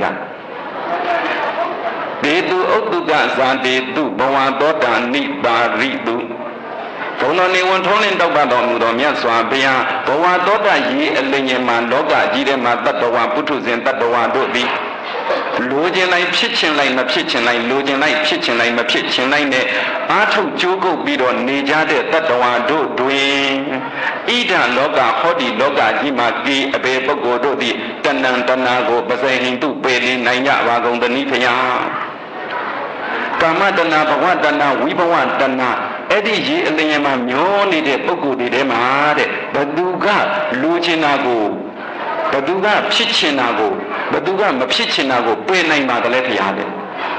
ဒေတုဥတ္တကဇာတေတုဘဝသောတာနိပါရိတုဘုံတော်နေဝန်ထုံးလင်းတောက်ပတော်မူသောမြတ်စွာဘုရားဘဝသောတာရေအလင်းငယ်မှာလောကကြီးထဲမှာတတ္တဝါပုထုဇဉ်တတ္တဝါတို့သည်လိုချင်လိုက်ဖြစ်ချင်လိုက်မဖြစ်ချင်လိုက်လိုချင်လိုက်ဖြစ်ချင်လိုက်မဖြစ်ချင်လိုက်နဲ့အားထုတ်ကြိုးကုပ်ပြီးတော့နေကြတဲ့တတ္တဝါတို့တွင်ဣဒံလောကဟောဒီလောကကြီးမှာဒီအဘေပုဂ္ဂိုလ်တို့သည်တဏ္ဏတဏကိုပစေဟိတုပေလင်းနိုင်ကြပါကုန်သနည်းဖျားကာမတဏဘဝတဏဝိဘဝတဏအဲ့ဒီရေအလင်းမှာမျောနေတဲ့ပုဂ္ဂိုလ်တွေထဲမှာတဲ့ဘသူကလူချင်တာကိုဘသူကဖြစ်ချင်တာကိုဘသူကမဖြစ်ချင်တာကိုပယ်နိုင်ပါသလဲဖျားတယ်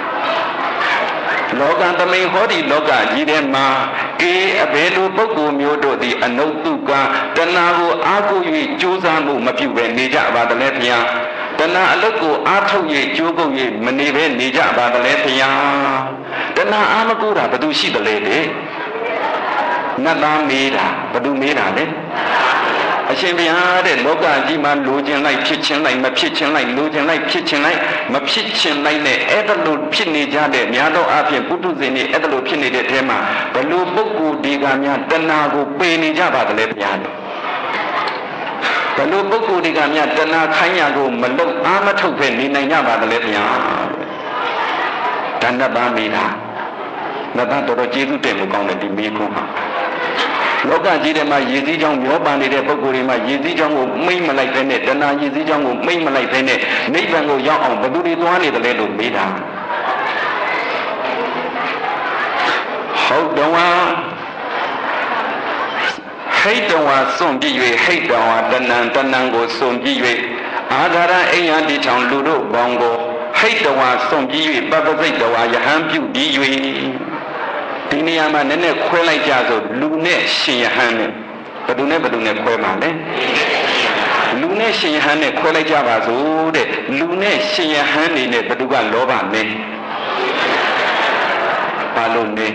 လောကသမိန်ဟောဒီလောကကြီးထဲမှာအေးအဘယ်လိုပုဂ္ဂိုလ်မျိုးတို့သည်အနုတ္တုကတဏှာကိုအားကိုး၍ကြိုးစားမှုမပြုဘဲနေကြပါသလဲဖျားတဏှာအလုတ်ကိုအားထုတ်၍ကြိုးကုပ်၍မနေဘဲနေကြပါသလဲဖျားတဏှာအားမကိုးတာဘသူရှိသလဲတဲ့နတ်သားမေးတာဘသူမေးတာလဲအရှင်ဘုရားတဲ့လောကကြီးမှာလိုချင်လိုက်ဖြစ်ချင်လိုက်မဖြစ်ချင်လိုက်လိုချင်လိုက်ဖြစ်ချင်လိုက်မဖြစ်ချင်လိုက်နဲ့အဲ့ဒါလိုဖြစ်နေကြတဲ့များသောအားဖြင့်ပုထုဇဉ်တွေအဲ့ဒါလိုဖြစ်နေတဲ့အဲမှာဘလို့ပုဂ္ဂိုလ်ဒီကများတဏှာကိုပယ်နေကြပါသလဲဘုရားဘလို့ပုဂ္ဂိုလ်ဒီကများတဏှာခိုင်းရကိုမလုံအားမထုတ်ပဲနေနိုင်ကြပါသလဲဘုရားတဏှာပါမိတာနတ်သားတော်တော်ကျေးဇူးတင်လို့ကောင်းတယ်ဒီမိကုန်းဟာလောကကြီးထဲမှာရည်စည်းကြောင်းမျောပါနေတဲ့ပုဂ္ဂိုလ်တွေမှာရည်စည်းကြောင်းကိုမိမ့်မလိုက်တဲ့နဲ့တဏှာရည်စည်းကြောင်းကိုမိမ့်မလိုက်တဲ့နဲ့နိဗ္ဗာန်ကိုရောက်အောင်ဘယ်သူတွေသွားနေတယ်လဲလို့မေးတာဟုတ်တော်ဟိတ်တော်စွန့်ပြည့်၍ဟိတ်တော်တဏ္ဏကိုစွန့်ပြည့်၍အာဂရအိယတိထောင်လူတို့ပေါင်းကိုဟိတ်တော်စွန့်ပြည့်၍ပပစိတ်တော်ယဟန်ပြုပြီး၍ဒီနေရာမှာနည်းနည်းခွဲလိုက်ကြဆိုလူနဲ့ရှင်ယဟန်နဲ့ဘယ်သူနဲ့ခွဲမှာလဲလူနဲ့ရှင်ယဟန်နဲ့ခွဲလိုက်ကြပါစို့တဲ့လူနဲ့ရှင်ယဟန်နေနဲ့ဘယ်သူကလောဘနဲ့ဘာလို့လဲ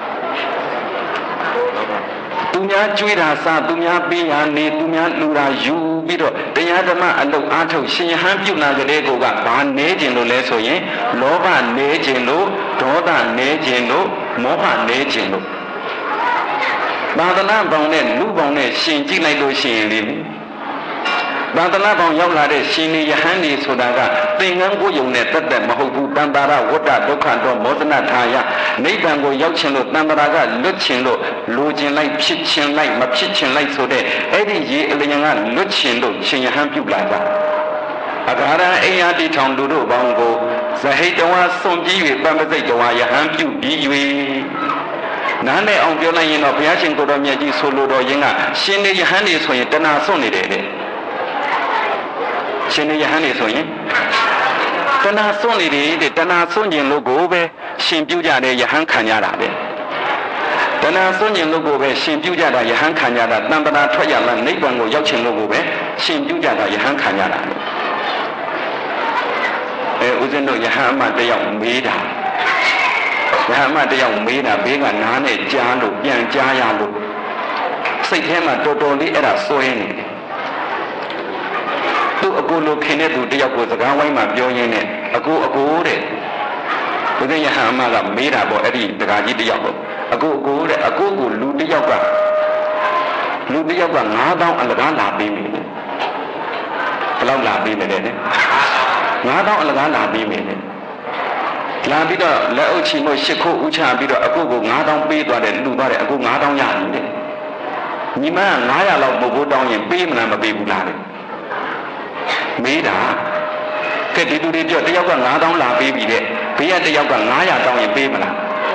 သူများကြွေးတာစားသူများပေးရနေသူများလူတာယူပြီးတော့တရားဓမ္မအလုပ်အားထုတ်ရှင်ယဟန်ပြုနာကြတဲ့ကိုကဘာနေခြင်းလို့လဲဆိုရင်လောဘနေခြင်းလို့ဒေါသနေခြင်းလို့မောဟနေခြင်းလို့သာသနာပေါင်းနဲ့လူပေါင်းနဲ့ရှင်ကြည့်လိုက်လို့ရှိရင်လေသာသနာပေါင်းရောက်လာတဲ့ရှင်နေယဟန်နေဆိုတာကသင်္ကန်းကိုယုံနဲ့တက်မဟုတ်ဘူးတန်တာရဝတ္တဒုက္ခတော့မောဒနာထာယနိဗ္ဗာန်ကိုရောက်ခြင်းလို့တန်တာရကလွတ်ခြင်းလို့လိုခြင်းလိုက်ဖြစ်ခြင်းလိုက်မဖြစ်ခြင်းလိုက်ဆိုတဲ့အဲ့ဒီရေအလျံကလွတ်ခြင်းလို့ရှင်ယဟန်ပြုလာတာအဂါရအိယတိထောင်လူတို့ပေါင်းကိုဇဟိတဝါစွန့်ပြီး၍ပမ္ပစိတ်တဝါယဟန်ပြုပြီး၍နားနဲ့အောင်ပြောလိုက်ရင်တော့ဘုရားရှင်ကိုယ်တော်မြတ်ကြီးဆိုလိုတော်ရင်ကရှင်နေယဟန်နေဆိုရင်တဏှာစွန့်နေတယ်တဲ့ရှင်နေယဟန်နေဆိုရင်တဏှာစွန့်နေတယ်တဲ့တဏှာစွန့်ခြင်းလို့ကိုပဲရှင်ပြုကြတဲ့ယဟန်ခံကြတာတဲ့တဏှာစွန့်ခြင်းလို့ကိုပဲရှင်ပြုကြတာယဟန်ခံကြတာတန်တရာထွက်ရမှနိဗ္ဗာန်ကိုရောက်ခြင်းလို့ကိုပဲရှင်ပြုကြတာယဟန်ခံကြတာဦးဇင်းတို့ယဟန်အမတယောက်မေးတာယဟန်အမတယောက်မေးတာဘေးကနားနဲ့ကြားလို့ပြန်ကြားရလို့စိတ်ထဲမှာတော်တော်လေးအဲ့ဒါစွဲနေတယ်သူ့အကူလိုခင်တဲ့သူတယောက်ကိုစကားဝိုင်းမှာပြောရင်းနဲ့အကူတဲ့ဦးဇင်းယဟန်အမကမေးတာပေါ့အဲ့ဒီတကာကြီးတယောက်ပေါ့အကူတဲ့အကူကိုလူတယောက်က9000အလကားလာပေးမယ်ဘယ်လောက်လာပေးမယ်လဲ9000အလကားလာပေးမယ်လာပြီးတော့လက်အုပ်ချီမို့8ခုဥချပြီးတော့အကုကို9000ပေးသွားတယ်လူသွားတယ်အကု9000ရပြီတဲ့ညီမက900လောက်ပုဂ္ဂိုလ်တောင်းရင်ပေးမလားမပေးဘူးလားတဲ့မေးတာကဲဒီလူတွေပြောတယောက်က9000လာပေးပြီတဲ့ဘေးကတယောက်က900တောင်းရင်ပေးမလား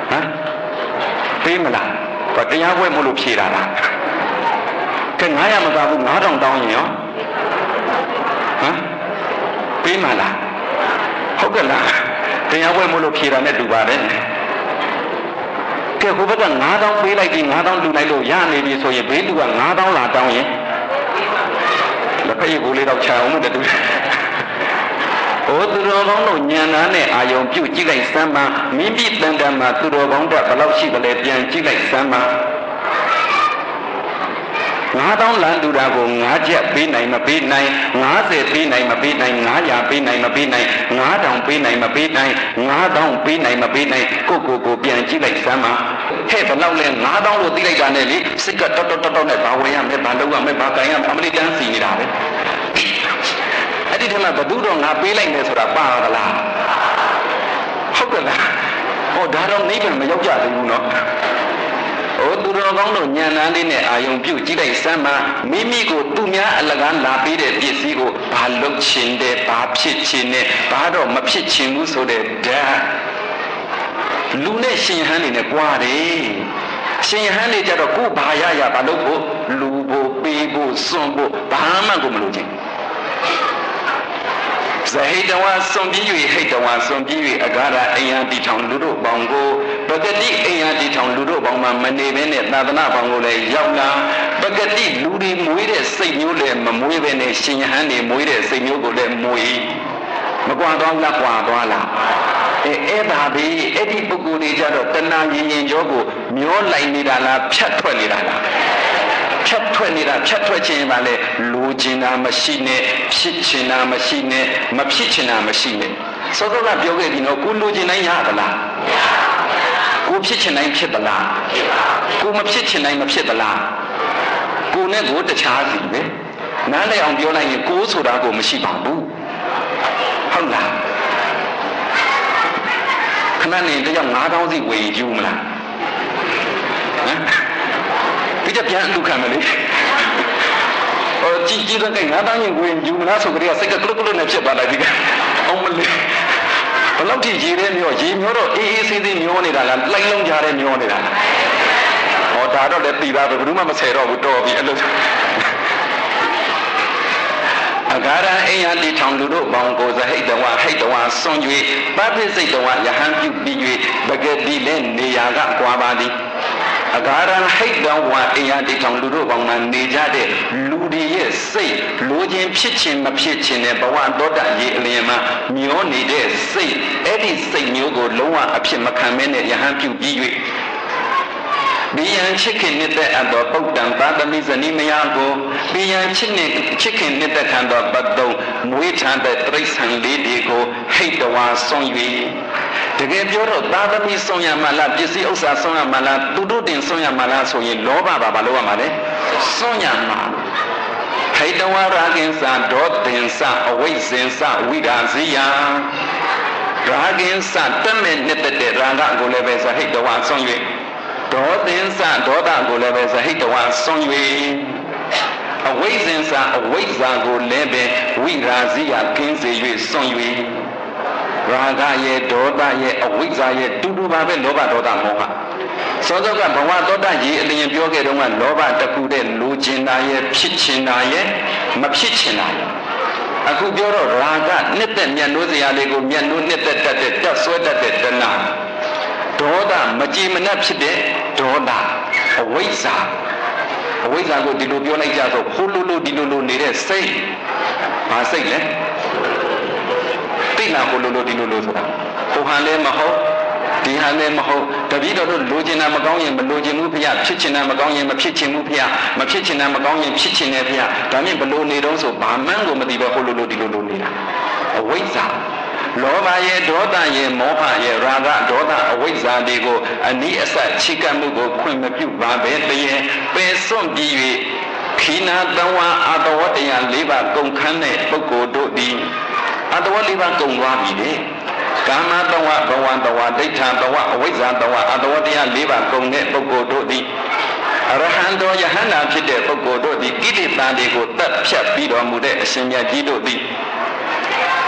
ဟမ်ပေးမလားဘာတရားပွဲမလို့ဖြေတာလားကဲ900မကဘူး9000တောင်းရင်ရောဟမ်ပေးမလားဟုတ်ကဲ့လားတရားပွဲမလို့ဖြေတာနဲ့တူပါတယ်ကဲဟိုဘက်က9000ပေးလိုက်ပြီး9000လူလိုက်လို့ရနေပြီဆိုရင်ဘေးလူက9000လာတောင်းရင်လက်ဖက်ရည်ကိုလေးတော့ချအောင်မတူဟိုသူတော်ကောင်းတို့ညံနာနဲ့အာယုံပြုတ်ကြည့်လိုက်စမ်းပါမိမိတန်တန်မှာသူတော်ကောင်းတက်ဘယ်လောက်ရှိတယ်လဲပြန်ကြည့်လိုက်စမ်းပါ9000လမ်းတူတာကို9ချက်ပေးနိုင်မပေးနိုင်90ပေးနိုင်မပေးနိုင်900ပေးနိုင်မပေးနိုင်9000ပေးနိုင်မပေးနိုင်9000ပေးနိုင်မပေးနိုင်ကိုပြန်ကြည့်လိုက်စမ်းပါဟဲ့ဘယ်လောက်လဲ9000လို့သိလိုက်တာနဲ့လေစိတ်ကတောနဲ့ဘာဝင်ရမလဲဘာလုပ်ရမလဲဘာကံရမလဲအမလေးတန်းစီနေတာပဲအဲ့ဒီထက်မှဘသူတော့ငါပေးလိုက်မယ်ဆိုတာပါရလားဟုတ်ကဲ့လားဟောဒါတော့နိဗ္ဗာန်မရောက်ကြသေးဘူးနော်ဟိုသူတော်ကောင်းတို့ဉာဏ်သားလေးနဲ့အာယုံပြုတ်ကြည့်လိုက်စမ်းပါမိမိကိုသူများအလကားလာပေးတဲ့ပစ္စည်းကိုဘာလုပ်ချင်တယ်ဘာဖြစ်ချင်တယ်ဘာတော့မဖြစ်ချင်ဘူးဆိုတဲ့ဓာတ်လူနဲ့ရှင်ဟန်းနေနဲ့ကြွားတယ်ရှင်ဟန်းနေကြတော့ကိုဘာရဘာလုပ်ဖို့လူဖို့ပေးဖို့စွန့်ဖို့ဘာမှကိုမလုပ်ချင်ဇဟိတဝါစွန်ပြီး၍ဟိတဝါစွန်ပြီး၍အဂါရအိယံတီထောင်လူတို့ပေါင်းကိုပဂတိအိယံတီထောင်လူတို့ပေါင်းမှာမနေဘဲနဲ့သာသနာပေါင်းကိုလည်းရောက်လာပဂတိလူတွေမွေးတဲ့စိတ်မျိုးလည်းမမွေးဘဲနဲ့ရှင်ယဟန်တွေမွေးတဲ့စိတ်မျိုးကိုလည်းမွေးမကွာတော့လက်ကွာသွားလားအဲ့ဒါပဲအဲ့ဒီပုဂ္ဂိုလ်တွေကြတော့တဏှာရင်ကြောကိုမျောလိုက်နေတာလားဖြတ်ထွက်နေတာလားဖြတ်ထွက်နေတာဖြတ်ထွက်ခြင်းပါလေလိုချင်တာမရှိနဲ့ဖြစ်ချင်တာမရှိနဲ့မဖြစ်ချင်တာမရှိနဲ့စောစောကပြောခဲ့ပြီနော်ကိုလိုချင်တိုင်းရသလားကိုဖြစ်ချင်တိုင်းဖြစ်သလားကိုမဖြစ်ချင်တိုင်းမဖြစ်သလားကိုနဲ့ကိုတခြားစီပဲနားလည်အောင်ပြောလိုက်ရင်ကိုဆိုတာကိုမရှိပါဘူးဟုတ်လားခဏနေတယောက်9000စီဝေယူမလားဟမ်ဒီတပြန်လူခံမလေးဟိုကြည်တဲ့က9000ရင်ကိုယူမလားဆိုကြတဲ့စိတ်ကကလုတ်ကလုတ်နဲ့ဖြစ်သွားလိုက်ဒီကအောင်မလေးဘလောက်ထိရေတဲ့မျိုးရေမျိုးတော့အေးအေးဆေးဆေးမျိုးနေတာလားလိုက်လုံးကြတဲ့မျိုးနေတာလားဟောဒါတော့လည်းပြီးသားပဲဘယ်သူမှမဆယ်တော့ဘူးတော်ပြီအဲ့လိုအဂါရအိယံတီထောင်လူတို့ပေါင်းကိုဇဟိတဝဟိတဝစွန့်၍ပပိစိတ်တဝယဟန်ပြုပြီး၍ပဂတိလည်းနေရာကကွာပါသည်အဂါရဟိတဝအိယံတီထောင်လူတို့ပေါင်းမှာနေကြတဲ့လူတွေရဲ့စိတ်လိုချင်ဖြစ်ချင်မဖြစ်ချင်တဲ့ဘဝတောတရေအလျင်မှာမျောနေတဲ့စိတ်အဲ့ဒီစိတ်မျိုးကိုလုံးဝအဖြစ်မခံမဲနဲ့ယဟန်ပြုပြီး၍ဘိယံချစ်ခင်တဲ့အပ်သောပုဒ္ဒံသာသမီဇနီမယာကိုဘိယံချစ်ခင်တဲ့ခံသောပတ္တုံမွေးထမ်းတဲ့တိရစ္ဆာန်လေးတွေကိုဟိတဝါဆုံး၍တကယ်ပြောတော့သာသမီဆုံးရမှလားပစ္စည်းဥစ္စာဆုံးရမှလားသူတို့တင်ဆုံးရမှလားဆိုရင်လောဘဘာလို့ရမှာလဲဆုံးရမှာဟိတဝါရာဂင်္စဒေါသင်္စအဝိဇ္ဇင်္စဝိဒါဇိယရာဂင်္စတမဲ့နေတဲ့ရာဂကိုလည်းပဲဇဟိတဝါဆုံး၍ဒေါသင်္စဒေါသကိုလည်းပဲဇဟိတဝါဆုံး၍အဝိဇ္ဇင်္စအဝိဇ္ဇာကိုလည်းပဲဝိရာဇိယကင်းစေ၍ဆုံး၍ရာဂရဲ့ဒေါသရဲ့အဝိဇ္ဇာရဲ့တူတူပါပဲလောဘဒေါသမောဟစောစောကဘဝသောတရေအလျင်ပြောခဲ့တော့ကလောဘတခုတဲ့လိုချင်တာရဲ့ဖြစ်ချင်တာရဲ့မဖြစ်ချင်တာရဲ့အခုပြောတော့ရာဂနှစ်သက်မြတ်နိုးစရာလေးကိုမြတ်နိုးနှစ်သက်တတ်တဲ့တက်ဆွဲတတ်တဲ့တဏှာဒေါသမကြည်မနှက်ဖြစ်တဲ့ဒေါသအဝိဇ္ဇာကိုဒီလိုပြောလိုက်ကြဆိုခိုးလို့ဒီလိုနေတဲ့စိတ်ဘာစိတ်လဲသိလားခိုးလို့ဒီလိုဆိုတာဟိုဟန်လည်းမဟုတ်ဒီဟန်လည်းမဟုတ်တပည့်တော်တို့လိုချင်တာမကောင်းရင်မလိုချင်ဘူးဖေ။ဖြစ်ချင်တာမကောင်းရင်မဖြစ်ချင်ဘူးဖေ။မဖြစ်ချင်တာမကောင်းရင်ဖြစ်ချင်တယ်ဖေ။ဒါမြင့်ဘလို့နေတော့ဆိုဘာမှန်းကိုမသိပဲခိုးလို့ဒီလိုနေတာအဝိဇ္ဇာလောဘရဲ့ဒေါသရဲ့မောဟရဲ့ရာဂဒေါသအဝိဇ္ဇာတွေကိုအနိအစချိကမှုကိုခွင့်မပြုပါပဲတည်းပယ်စွန့်ပြီး၍ခိနာတဝါအတဝတ္တယ၄ပါးကုန်ခန်းတဲ့ပုဂ္ဂိုလ်တို့သည်အတဝ၄ပါးကုန်သွားပြီလေကာမတဝဘဝတဝဒိဋ္ဌတဝအဝိဇ္ဇာတဝအတဝတ္တယ၄ပါးကုန်တဲ့ပုဂ္ဂိုလ်တို့သည်အရဟံတော်ယဟန္တာဖြစ်တဲ့ပုဂ္ဂိုလ်တို့သည်ကိလေသာတွေကိုတတ်ဖြတ်ပြီးတော်မူတဲ့အရှင်မြတ်ကြီးတို့သည်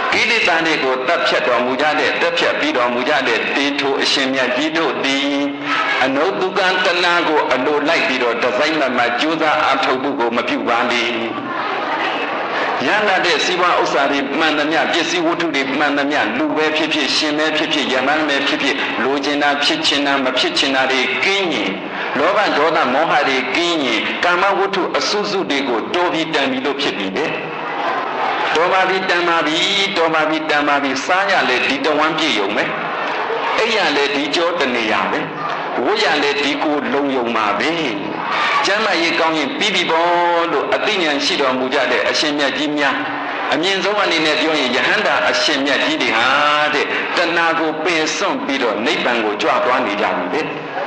ကိလေသာတွေကိုတပ်ဖြတ်တော်မူကြတဲ့တပ်ဖြတ်ပြီးတော်မူကြတဲ့တေထိုအရှင်မြတ်ကြီးတို့သည်အနုတ္တကံတဏှာကိုအလိုလိုက်ပြီးတော့တစိုက်မှကြိုးစားအထောက်မှုကိုမပြုပါလေရလာတဲ့စီးပွားဥစ္စာတွေမှန်သမျှပစ္စည်းဝတ္ထုတွေမှန်သမျှလူပဲဖြစ်ဖြစ်ရှင်ပဲဖြစ်ဖြစ်ယမန်ပဲဖြစ်ဖြစ်လိုချင်တာဖြစ်ချင်တာမဖြစ်ချင်တာတွေကင်းရင်လောဘဒေါသမောဟတွေကင်းရင်ကာမဝတ္ထုအစုစုတွေကိုတိုးပြီးတန်ပြီးလို့ဖြစ်ပြီးတယ်တော်ပါပြီတန်ပါပြီတော်ပါပြီတန်ပါပြီစားရလေဒီတဝမ်းပြည့်ုံပဲအိပ်ရလေဒီကြောတနေရပဲဝိရလေဒီကိုလုံယုံပါပဲကျမ်းမာရေးကောင်းရင်ပြီးပြီပေါ့လို့အသိဉာဏ်ရှိတော်မူကြတဲ့အရှင်မြတ်ကြီးများအမြင့်ဆုံးအနေနဲ့ပြောရင်ယဟန္တာအရှင်မြတ်ကြီးတွေဟာတဲ့တဏှာကိုပယ်စွန့်ပြီးတော့နိဗ္ဗာန်ကိုကြွသွားနေကြပြီလေ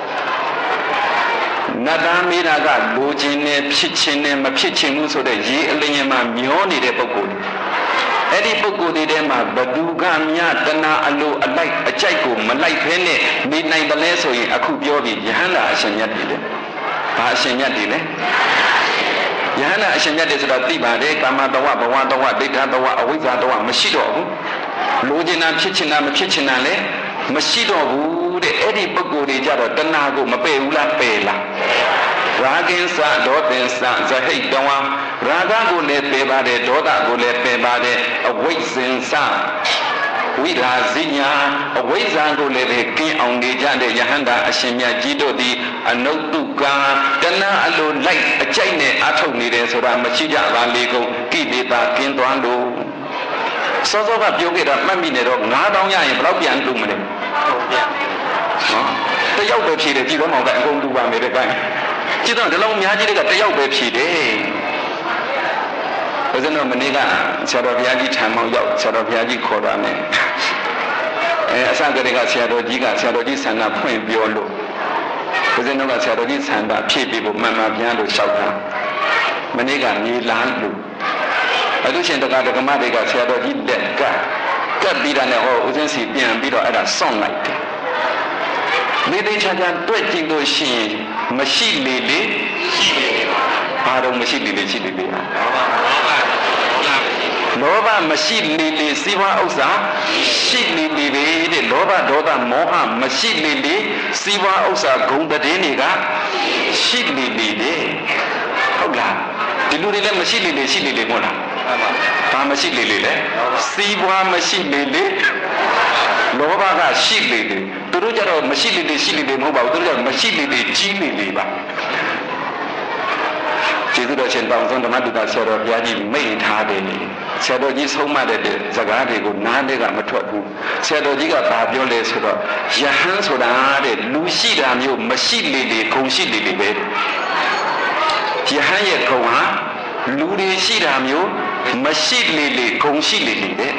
နတ်သားမိတာကလိုချင်နေဖြစ်ချင်နေမဖြစ်ချင်ဘူးဆိုတဲ့ရေအလျင်မှာမျောနေတဲ့ပုဂ္ဂိုလ်အဲ့ဒီပုဂ္ဂိုလ်တွေထဲမှာဘဒုကမြတဏှာအလိုအလိုက်အကြိုက်ကိုမလိုက်ဖဲနဲ့နေနိုင်တယ်လဲဆိုရင်အခုပြောပြီးယဟန္တာအရှင်မြတ်တွေလေဘာအရှင်မြတ်တွေလဲယဟန္တာအရှင်မြတ်တွေဆိုတော့သိပါတယ်ကာမတဝဘဝတဝဒိဋ္ဌတဝအဝိဇ္ဇာတဝမရှိတော့ဘူးလိုချင်တာဖြစ်ချင်တာမဖြစ်ချင်တာလည်းမရှိတော့ဘူးတဲ့အဲ့ဒီပုဂ္ဂိုလ်တွေကြတော့တဏှာကိုမပယ်ဘူးလားပယ်လားရာဂင်္စဒေါသင်္စဇဟိတ်တဝံရာဂကိုလည်းပယ်ပါတယ်ဒေါသကိုလည်းပယ်ပါတယ်အဝိဇ္ဇင်္စဝိရာဇိညာအဝိဇ္ဇာကိုလည်းပဲကင်းအောင်နေကြတဲ့ယဟန္တာအရှင်မြတ်ကြီးတို့သည်အနုတ္တကံတဏှာအလိုလိုက်အကြိုက်နဲ့အထုတ်နေတယ်ဆိုတာမရှိကြပါလေကုန်ကိလေသာကင်းသွားလို့စောစောကပြောခဲ့တာမှတ်မိနေတော့9000ရရင်ဘယ်တော့ပြန်လူမလဲဟုတ်ပြန်နော်တယောက်ပဲဖြေတယ်ကြည်တော်မောင်ကအကုန်လူပါမယ်တဲ့ကိုင်းကြည်တော်ဒီလောက်အများကြီးတွေကတယောက်ပဲဖြေတယ်ဘုရားတော်မနေ့ကဆရာတော်ဘုရားကြီးထံမောက်ရောက်ဆရာတော်ဘုရားကြီးခေါ်တာနဲ့အစကတည်းကဆရာတော်ကြီးဆန္ဒဖွင့်ပြောလို့ဘုရားတော်ကဆရာတော်ကြီးဆန္ဒဖြည့်ပြီးဖို့မှန်မှန်ပြန်လို့လျှောက်တာမနေ့ကမြေလန်းလို့အလူရှင်တက္ကမတွေကဆရာတော်ကြီးလက်ကပ်ပြီးတာနဲ့ဟောဦးဇင်းစီပြန်ပြီးတော့အဲ့ဒါစွန့်လိုက်တယ်မိသိချာချာတွေ့ကြည့်လို့ရှိရင်မရှိလေလေရှိလေဘာတော့မရှိလေလေရှိလေလေလောဘမရှိလေလေစီးပွားဥစ္စာရှိလေလေတဲ့လောဘဒေါသမောဟမရှိလေလေစီးပွားဥစ္စာဂုဏ်တည်တွေကရှိလေလေတဲ့ဟုတ်လားဒီလူတွေလည်းမရှိလေလေရှိလေလေမဟုတ်လားဘာမရှိလေလေလဲစီးပွားမရှိလေလေလောဘကရှိလေလေသူတို့ကြတော့မရှိလေလေရှိလေလေမဟုတ်ပါဘူးသူတို့ကမရှိလေလေကြီးလေလေပါကျေးဇူးတော်ရှင်တောင်ဆုံးဓမ္မတုဒ္ဒဆရာတော်ဘုရားကြီးမိန့်ထားတယ်ဆရာတော်ကြီးဆုံးမတဲ့စကားတွေကိုနားတွေကမထွက်ဘူးဆရာတော်ကြီးကဘာပြောလဲဆိုတော့ယဟန်ဆိုတာတဲ့လူရှိတာမျိုးမရှိလေလေဂုံရှိလေလေပဲယဟန်ရဲ့ဂုံဟာလူတွေရှိတာမျိုးမရှိလေလေဂုံရှိလေလေတဲ့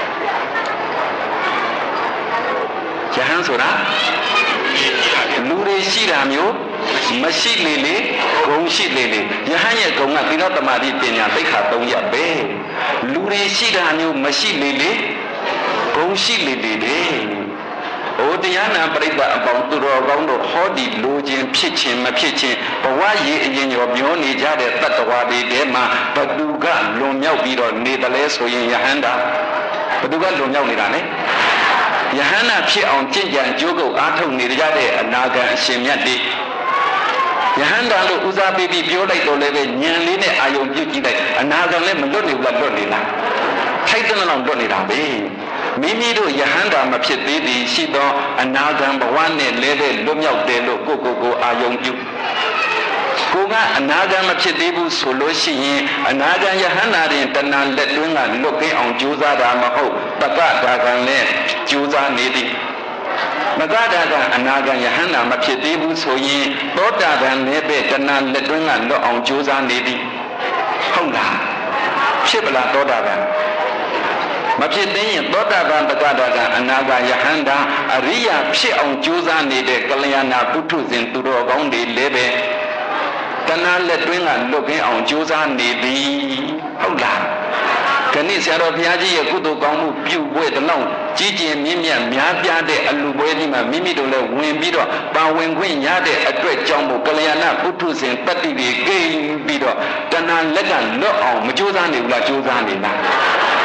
ယဟန်ဆိုတာလူတွေရှိတာမျိုးမရှိလေလေဂုံရှိလေလေယဟန်ရဲ့ဂုံကသီလသမာဓိပညာသိက္ခာ3ရပ်ပဲလူတွေရှိတာမျိုးမရှိလေလေဂုံရှိလေလေတဲ့ဟိုတရားနာပရိသတ်အပေါင်းသူတော်ကောင်းတို့ဟောဒီလိုခြင်းဖြစ်ခြင်းမဖြစ်ခြင်းဘဝရည်အရင်ရောမျောနေကြတဲ့တတ္တဝါတွေထဲမှာဘသူကလွန်မြောက်ပြီးတော့နေတယ်လဲဆိုရင်ယဟန္တာဘသူကလွန်မြောက်နေတာလဲယဟန္တာဖြစ်အောင်ကြင်ကြံကြိုးကုပ်အားထုတ်နေကြတဲ့အနာဂံအရှင်မြတ်တွေယဟန္တာလို့ဦးစားပေးပြီးပြောလိုက်တော့လည်းပဲဉာဏ်လေးနဲ့အာယုံပြုကြည့်လိုက်အနာဂံလည်းမလွတ်နေဘူးလားလွတ်နေလားထိုက်တဲ့လောက်လွတ်နေတာပဲမိမိတို့ယဟန္တာမဖြစ်သေးသည်ရှိသောအနာဂံဘဝနဲ့လဲတဲ့လွတ်မြောက်တယ်လို့ကိုအာယုံပြုကိုကအနာဂံမဖြစ်သေးဘူးဆိုလို့ရှိရင်အနာဂံယဟန္တာရင်တဏှာလက်တွင်းကလွတ်ကင်းအောင်ကြိုးစားတာမဟုတ်တက္ကဒါကံနဲ့ကြိုးစားနေသည်မကတာကအနာဂံယဟန္တာမဖြစ်သေးဘူးဆိုရင်သောတာပန်လည်းပဲတဏှာလက်တွင်းကလွတ်အောင်ကြိုးစားနေသည်ဟုတ်လားဖြစ်ပလားသောတာပန်မဖြစ်သေးရင်သောတာပန်တက္ကတာကအနာဂံယဟန္တာအရိယာဖြစ်အောင်ကြိုးစားနေတဲ့ကလျာဏပုထုဇဉ်သူတော်ကောင်းတွေလည်းပဲတဏှာလက်တွင်းကလွတ်ကင်းအောင်ကြိုးစားနေသည်ဟုတ်လားခဏဆရာတော်ဘုရားကြီးရဲ့ကုသိုလ်ကောင်းမှုပြုပွဲတလုံးကြီးကျယ်မြင့်မြတ်များပြားတဲ့အလူပွဲကြီးမှာမိမိတို့လည်းဝင်ပြီးတော့ပါဝင်ခွင့်ရတဲ့အတွက်ကြောင့်မို့ကလျာဏပုထုဇဉ်တတ္တိတွေကိန်းပြီးတော့တဏှာလက်ကလွတ်အောင်မကြိုးစားနေဘူးလားကြိုးစားနေလား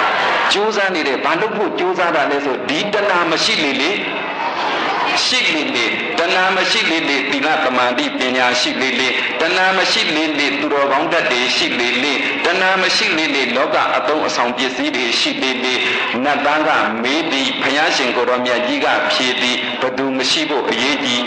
ကြိုးစားနေတယ်ဘာလို့ဖို့ကြိုးစားတာလဲဆိုဒီတဏှာမရှိလေရှိလေတဏှာမရှိလေသီလသမာဓိပညာရှိလေတဏှာမရှိလေသူတော်ကောင်းတတ်တွေရှိလေတဏှာမရှိလေလောကအသုံးအဆောင်ပစ္စည်းတွေရှိလေနတ်သားကမေးပြီးဘုရားရှင်ကိုယ်တော်မြတ်ကြီးကဖြေသည်ဘယ်သူမရှိဖို့အရေးကြီး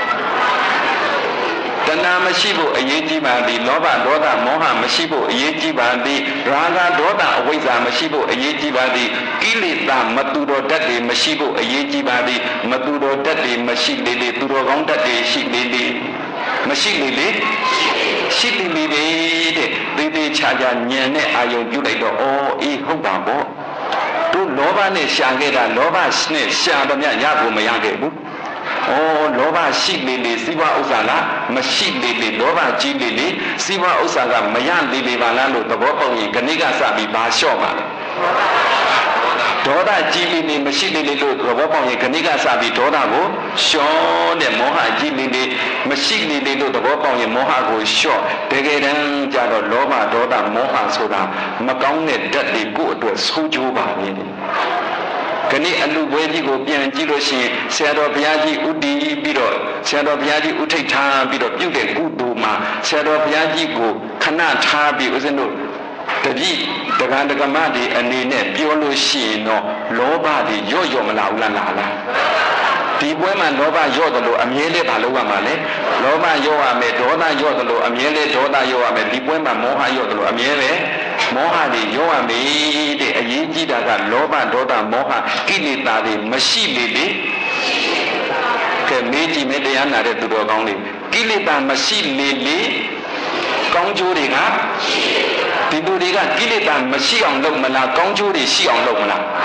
တဏှာမရှိဖို့အရေးကြီးပါသည်လောဘဒေါသမောဟမရှိဖို့အရေးကြီးပါသည်ရာဂဒေါသအဝိဇ္ဇာမရှိဖို့အရေးကြီးပါသည်ကိလေသာမတူတော်တတ်တွေမရှိဖို့အရေးကြီးပါသည်မတူတော်တတ်တွေမရှိလေသူတော်ကောင်းတတ်တွေရှိလေမရှိလေရှိလေတဲ့သေသေးချာချာဉာဏ်နဲ့အာယုံပြုလိုက်တော့အေးဟုတ်ပါပေါ့တို့လောဘနဲ့ရှာခဲ့တာလောဘနဲ့ရှာတော့မြရဖို့မရခဲ့ဘူးလောဘရှိလေစီးပွားဥစ္စာလားမရှိလေလောဘကြီးလေစီးပွားဥစ္စာကမရလေပါလားလို့သဘောပေါက်ရင်ခဏကစပြီးဘာလျှော့ပါလဲဒေါသကြီးလေမရှိလေလို့သဘောပေါက်ရင်ခဏကစပြီးဒေါသကိုလျှော့တဲ့မောဟကြီးလေမရှိလေလို့သဘောပေါက်ရင်မောဟကိုလျှော့တကယ်တမ်းကျတော့လောဘဒေါသမောဟဆိုတာမကောင်းတဲ့ဓာတ်တွေကိုယ့်အတွက်ဆိုးကျိုးပါပဲခဏအလူပွဲကြီးကိုပြန်ကြည့်လို့ရှိရင်ဆရာတော်ဘုရားကြီးဥတည်ပြီးတော့ဆရာတော်ဘုရားကြီးဥထိတ်ထားပြီးတော့ပြုတဲ့ကုသိုလ်မှာဆရာတော်ဘုရားကြီးကိုခဏထားပြီးဦးဇင်းတို့တပည့်တက္ကဒကမတွေအနေနဲ့ပြောလို့ရှိရင်တော့လောဘတွေရော့မလာဘူးလားဒီပွဲမှာလောဘရော့တယ်လို့အမြဲတည်းဘာလုပ်ရမှာလဲလောဘရော့ရမယ်ဒေါသရော့တယ်လို့အမြဲတည်းဒေါသရော့ရမယ်ဒီပွဲမှာမောဟရော့တယ်လို့အမြဲပဲမောဟတွေရောရမေးတဲ့အရေးကြီးတာကလောဘဒေါသမောဟကိလေသာတွေမရှိလေကဲမေးကြည့်မယ်တရားနာတဲ့သူတော်ကောင်းတွေကိလေသာမရှိလေကောင်းကျိုးတွေကဒီသူတွေကကိလေသာမရှိအောင်လုပ်မလားကောင်းကျိုးတွေရှိအောင်လုပ်မလား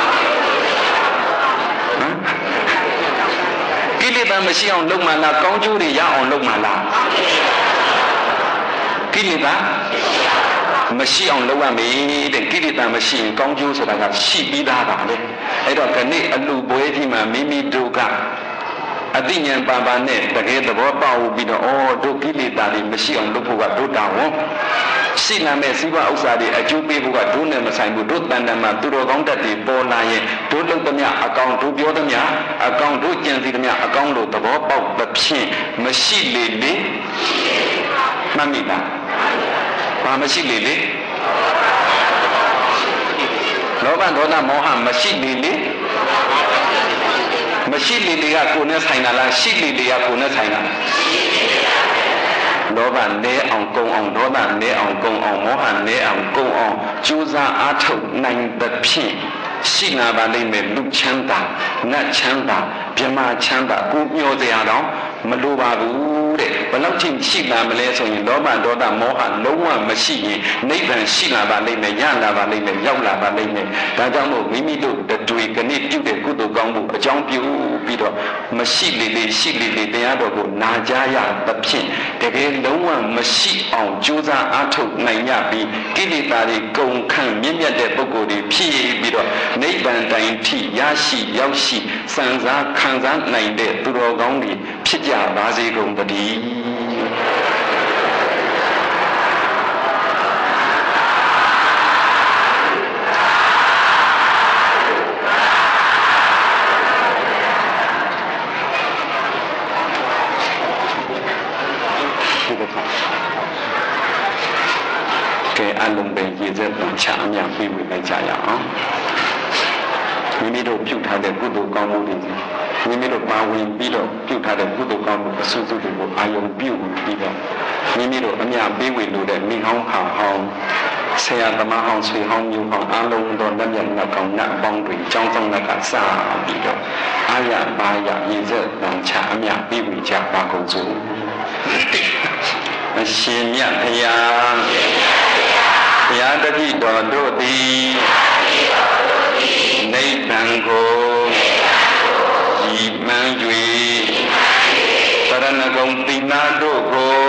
ကိလေသာမရှိအောင်လုပ်မလားကောင်းကျိုးတွေရအောင်လုပ်မလားကိလေသာမရှိအောင်လုပ်ရမယ်တဲ့ကိလေသာမရှိရင်ကောင်းကျိုးဆိုတာကရှိပြီးသားပါလေအဲ့တော့ခဏအလူပွဲကြီးမှာမိမိတို့ကအသိဉာဏ်ပါနဲ့တကယ်သဘောပေါက်ပြီးတော့တို့ကိလေသာတွေမရှိအောင်လုပ်ဖို့ကတို့တာဝန်ရှိလာမဲ့စီးပွားဥစ္စာတွေအကျိုးပေးဖို့ကတို့နဲ့မဆိုင်ဘူးတို့တန်တန်မှာသူတော်ကောင်းတတ်တွေပေါ်လာရင်တို့လုပ်သမျှအကောင်တို့ပြောသမျှအကောင်တို့ကြံစီသမျှအကောင်လို့သဘောပေါက်သဖြင့်မရှိလေမှတ်မိလားဘာမရှိလေလောဘဒေါသမောဟမရှိလေမရှိလေကကိုယ်နဲ့ဆိုင်တာလားရှိလေကကိုယ်နဲ့ဆိုင်တာလောဘနဲအောင်ကုံအောင်ဒေါသနဲအောင်ကုံအောင်မောဟနဲအောင်ကုံအောင်ကြိုးစားအားထုတ်နိုင်သဖြင့်ရှိလာပါလိမ့်မယ်လူချမ်းသာနတ်ချမ်းသာမြမချမ်းသာကိုမျောစရာတော့မလိုပါဘူးတဲ့ဘယ်လောက်ထိရှိလာမလဲဆိုရင်လောဘဒေါသမောဟလုံးဝမရှိရင်နိဗ္ဗာန်ရှိလာပါလိမ့်မယ်ရလာပါလိမ့်မယ်ရောက်လာပါလိမ့်မယ်ဒါကြောင့်မို့မိမိတို့တွေကနေ့ပြုတဲ့ကုသိုလ်ကောင်းမှုအကြောင်းပြုပြီးတော့မရှိလေရှိလေတရားတော်ကိုနာကြားရသဖြင့်တကယ်လုံးဝမရှိအောင်ကြိုးစားအားထုတ်နိုင်ရပြီးကိလေသာတွေကုန်ခန့်မြင့်မြတ်တဲ့ပုဂ္ဂိုလ်တွေဖြစ်ပြီးတော့နိဗ္ဗာန်တိုင်ထိရရှိရောက်ရှိစံစားခံစားနိုင်တဲ့သူတော်ကောင်းတွေဖြစ်ကြပါစေကုန်သတည်းကဲအလုံးပဲရည်စက်ပန်ချအများပြေးဝင်လိုက်ကြရအောင်မိမိတို့ပြုထားတဲ့ကုသိုလ်ကောင်းမှုတွေမိမိတို့ပါဝင်ပြီးတော့ပြုထားတဲ့ကုသိုလ်ကောင်းမှုအစွတ်တွေကိုအာယုံပြုပြီးတော့မိမိတို့အများပေးဝေလို့တဲ့မိဟောင်းဟာဟောင်းဆရာသမားဟောင်းဆွေဟောင်းမျိုးဟောင်းအလုံးတော်လက်မြတ်နောက်ကောင်းနတ်ပေါင်းတွေကျောင်းဆောင်ကစပြီးတော့အာရပါရရည်စက်ပန်ချအများပေးဝေကြပါကုန်စို့အရှင်မြတ်ဘုရားဘုရားတပည့်တော်တို့သည်နိဗ္ဗာန်ကိုဤမှန်၍ပရဏဂုံသီနာတို့ကို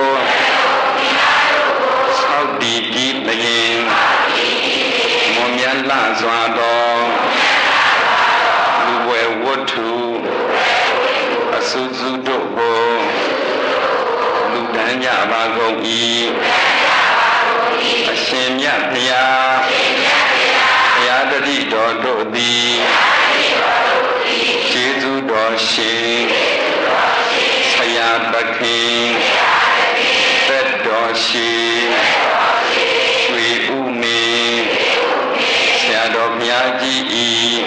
သောက်တည်ပြီးလျင်မွန်မြတ်လှစွာသောလူဝဲဝတ္ထုအစုစုတို့ကိုလူတန်းကြပါကုန်၏အရှင်မြတ်ဘုရားဘုရားတပည့်တော်ရှင်ဆရာသခင်သက်တော်ရှိရွှေဥမေဆရာတော်ဘုရားကြီးဤ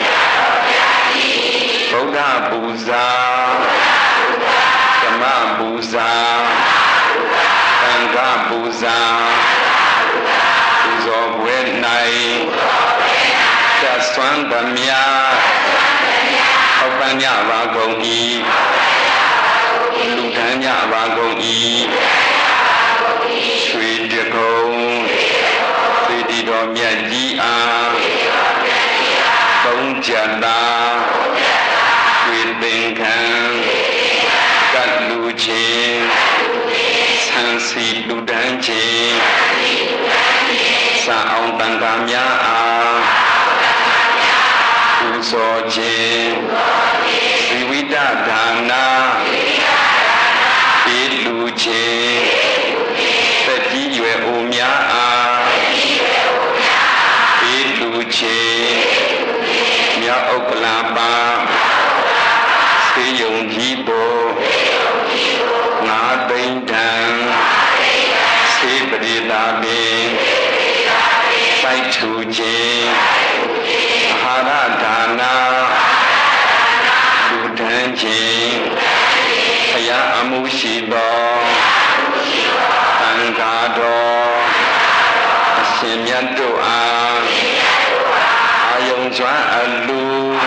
ဗုဒ္ဓပူဇာဓမ္မပူဇာသံဃပူဇာပူဇော်ပွဲ၌သက်ဆွမ်းသမျှဟောပန်းကြပါကုန်၏လူထမ်းကြပါကုန်၏ရွှေတကုံသေတီတော်မြတ်ကြီးအားသုံးကြတာရွှေသင်္ခံကတ်လူချင်းဆန်းစီလူတန်းချင်းစာအောင်တန်ခါများအားပူဇော်ခြင်းသီဝိတဒါနာဤလူချင်းသက်ကြီးရွယ်အိုများအားဤလူချင်းမြောက်ဥက္ကလာပါသေယုံကြီးပေါ်ငါသိမ့်တံသေပရိသာပင်စိုက်ထူခြင်းအာဟာရဒါနာလူထမ်းခြင်းဘုရားအမှုရှိသောသံဃာတော်အရှင်မြတ်တို့အားအာယုံစွမ်းအလူ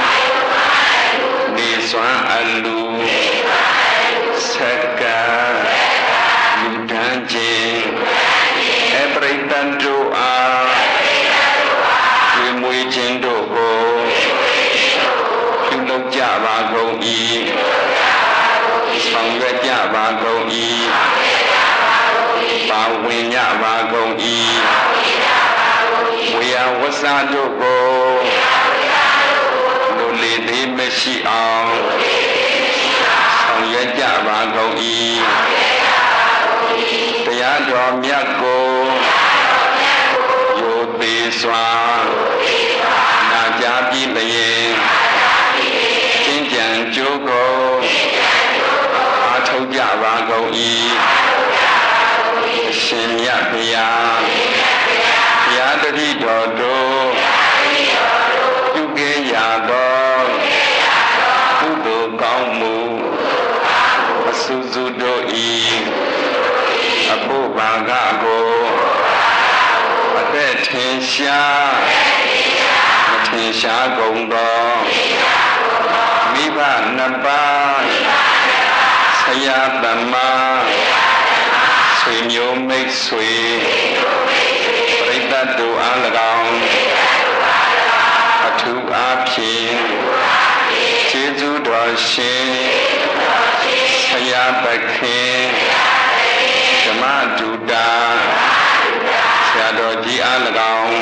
နေစွမ်းအလူဆက်ကလူထမ်းခြင်းအပရိသတ်တို့အားဝေမွေခြင်းတို့ကိုပြုလုပ်ကြပါကုန်၏ဆောင်ရွက်ကြပါကုန်၏ပါဝင်ကြပါကုန်၏ဝေယဝဆာတို့ကိုလူလေသေးမရှိအောင်ဆောင်ရွက်ကြပါကုန်၏တရားတော်မြတ်ကိုယိုသေးစွာနာကြားပြီးလျင်ကျင့်ကြံကြိုးကိုအားထုတ်ကြပါကုန်၏အရှင်မြတ်ဘုရားဘုရားတပည့်တော်တို့ပြုခဲ့ရသောကုသိုလ်ကောင်းမှုအစူစူတို့ဤအဖို့ဘာကကိုအသက်ထင်ရှားမထင်ရှားကုန်သောမိဘနှစ်ပါးဆရာသမားဆွေမျိုးမိတ်ဆွေပရိသတ်တို့အား၎င်းအထူးအားဖြင့်ကျေးဇူးတော်ရှင်ဆရာသခင်ဓမ္မဒုတာဆရာတော်ကြီးအား၎င်း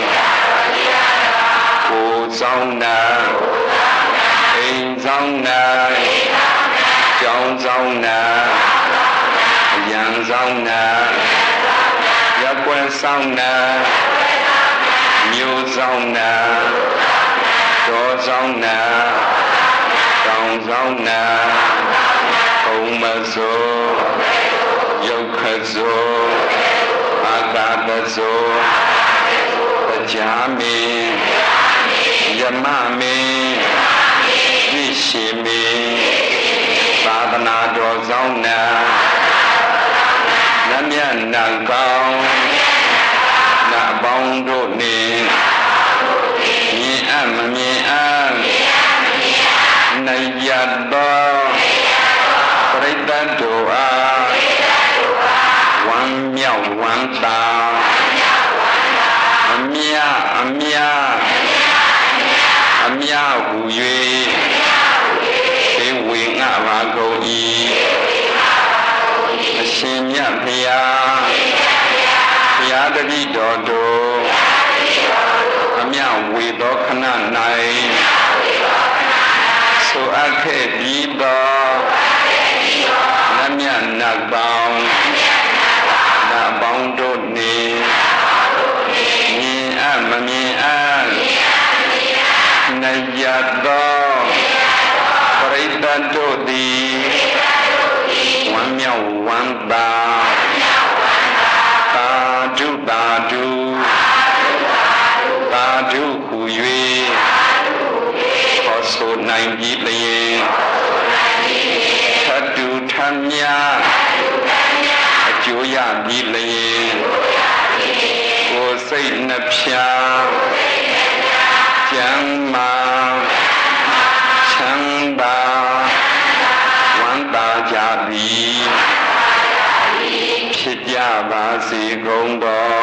ကိုဆောင်နာအိမ်ဆောင်နာကျောင်းဆောင်နာအရန်ဆောင်နာရပ်ကွက်ဆောင်နာမြို့ဆောင်နာတော်ဆောင်နာတောင်ဆောင်နာဘုံမစိုးယုတ်ခစိုးအာကာသစိုးတရားမင်းယမမင်းသိရှိမင်းသာသနာတော်ဆောင်နာနတ်မြတ်နတ်ကောင်းနတ်ပေါင်းတို့နှင့်မြင်အပ်မမြင်အပ်နိုင်ရသောပရိသတ်တို့အားဝမ်းမြောက်ဝမ်းသာအမြအမြအမြဟူ၍သေဝေငှပါကုန်၏အရှင်မြတ်ဘုရားဘုရားတပည့်တော်တို့အမြဝေသောခဏ၌ဆိုအပ်ခဲ့ပြီးသောနတ်မြတ်နတ်ပေါင်းနတ်ပေါင်းတို့နှင့်မြင်အပ်မမြင်အပ်နိုင်ရသောပရိသတတို့သည်ဝမ်းမြောက်ဝမ်းသာသာဓုသာဓုသာဓုဟူ၍ဟောဆိုနိုင်ပြီလျင်ထတုထမြအကျိုးရပြီလျင်ကိုယ်စိတ်နှဖျားကျမ်းမာချမ်းသာဝမ်းသာကြသည်ဖြစ်ကြပါစေကုန်သော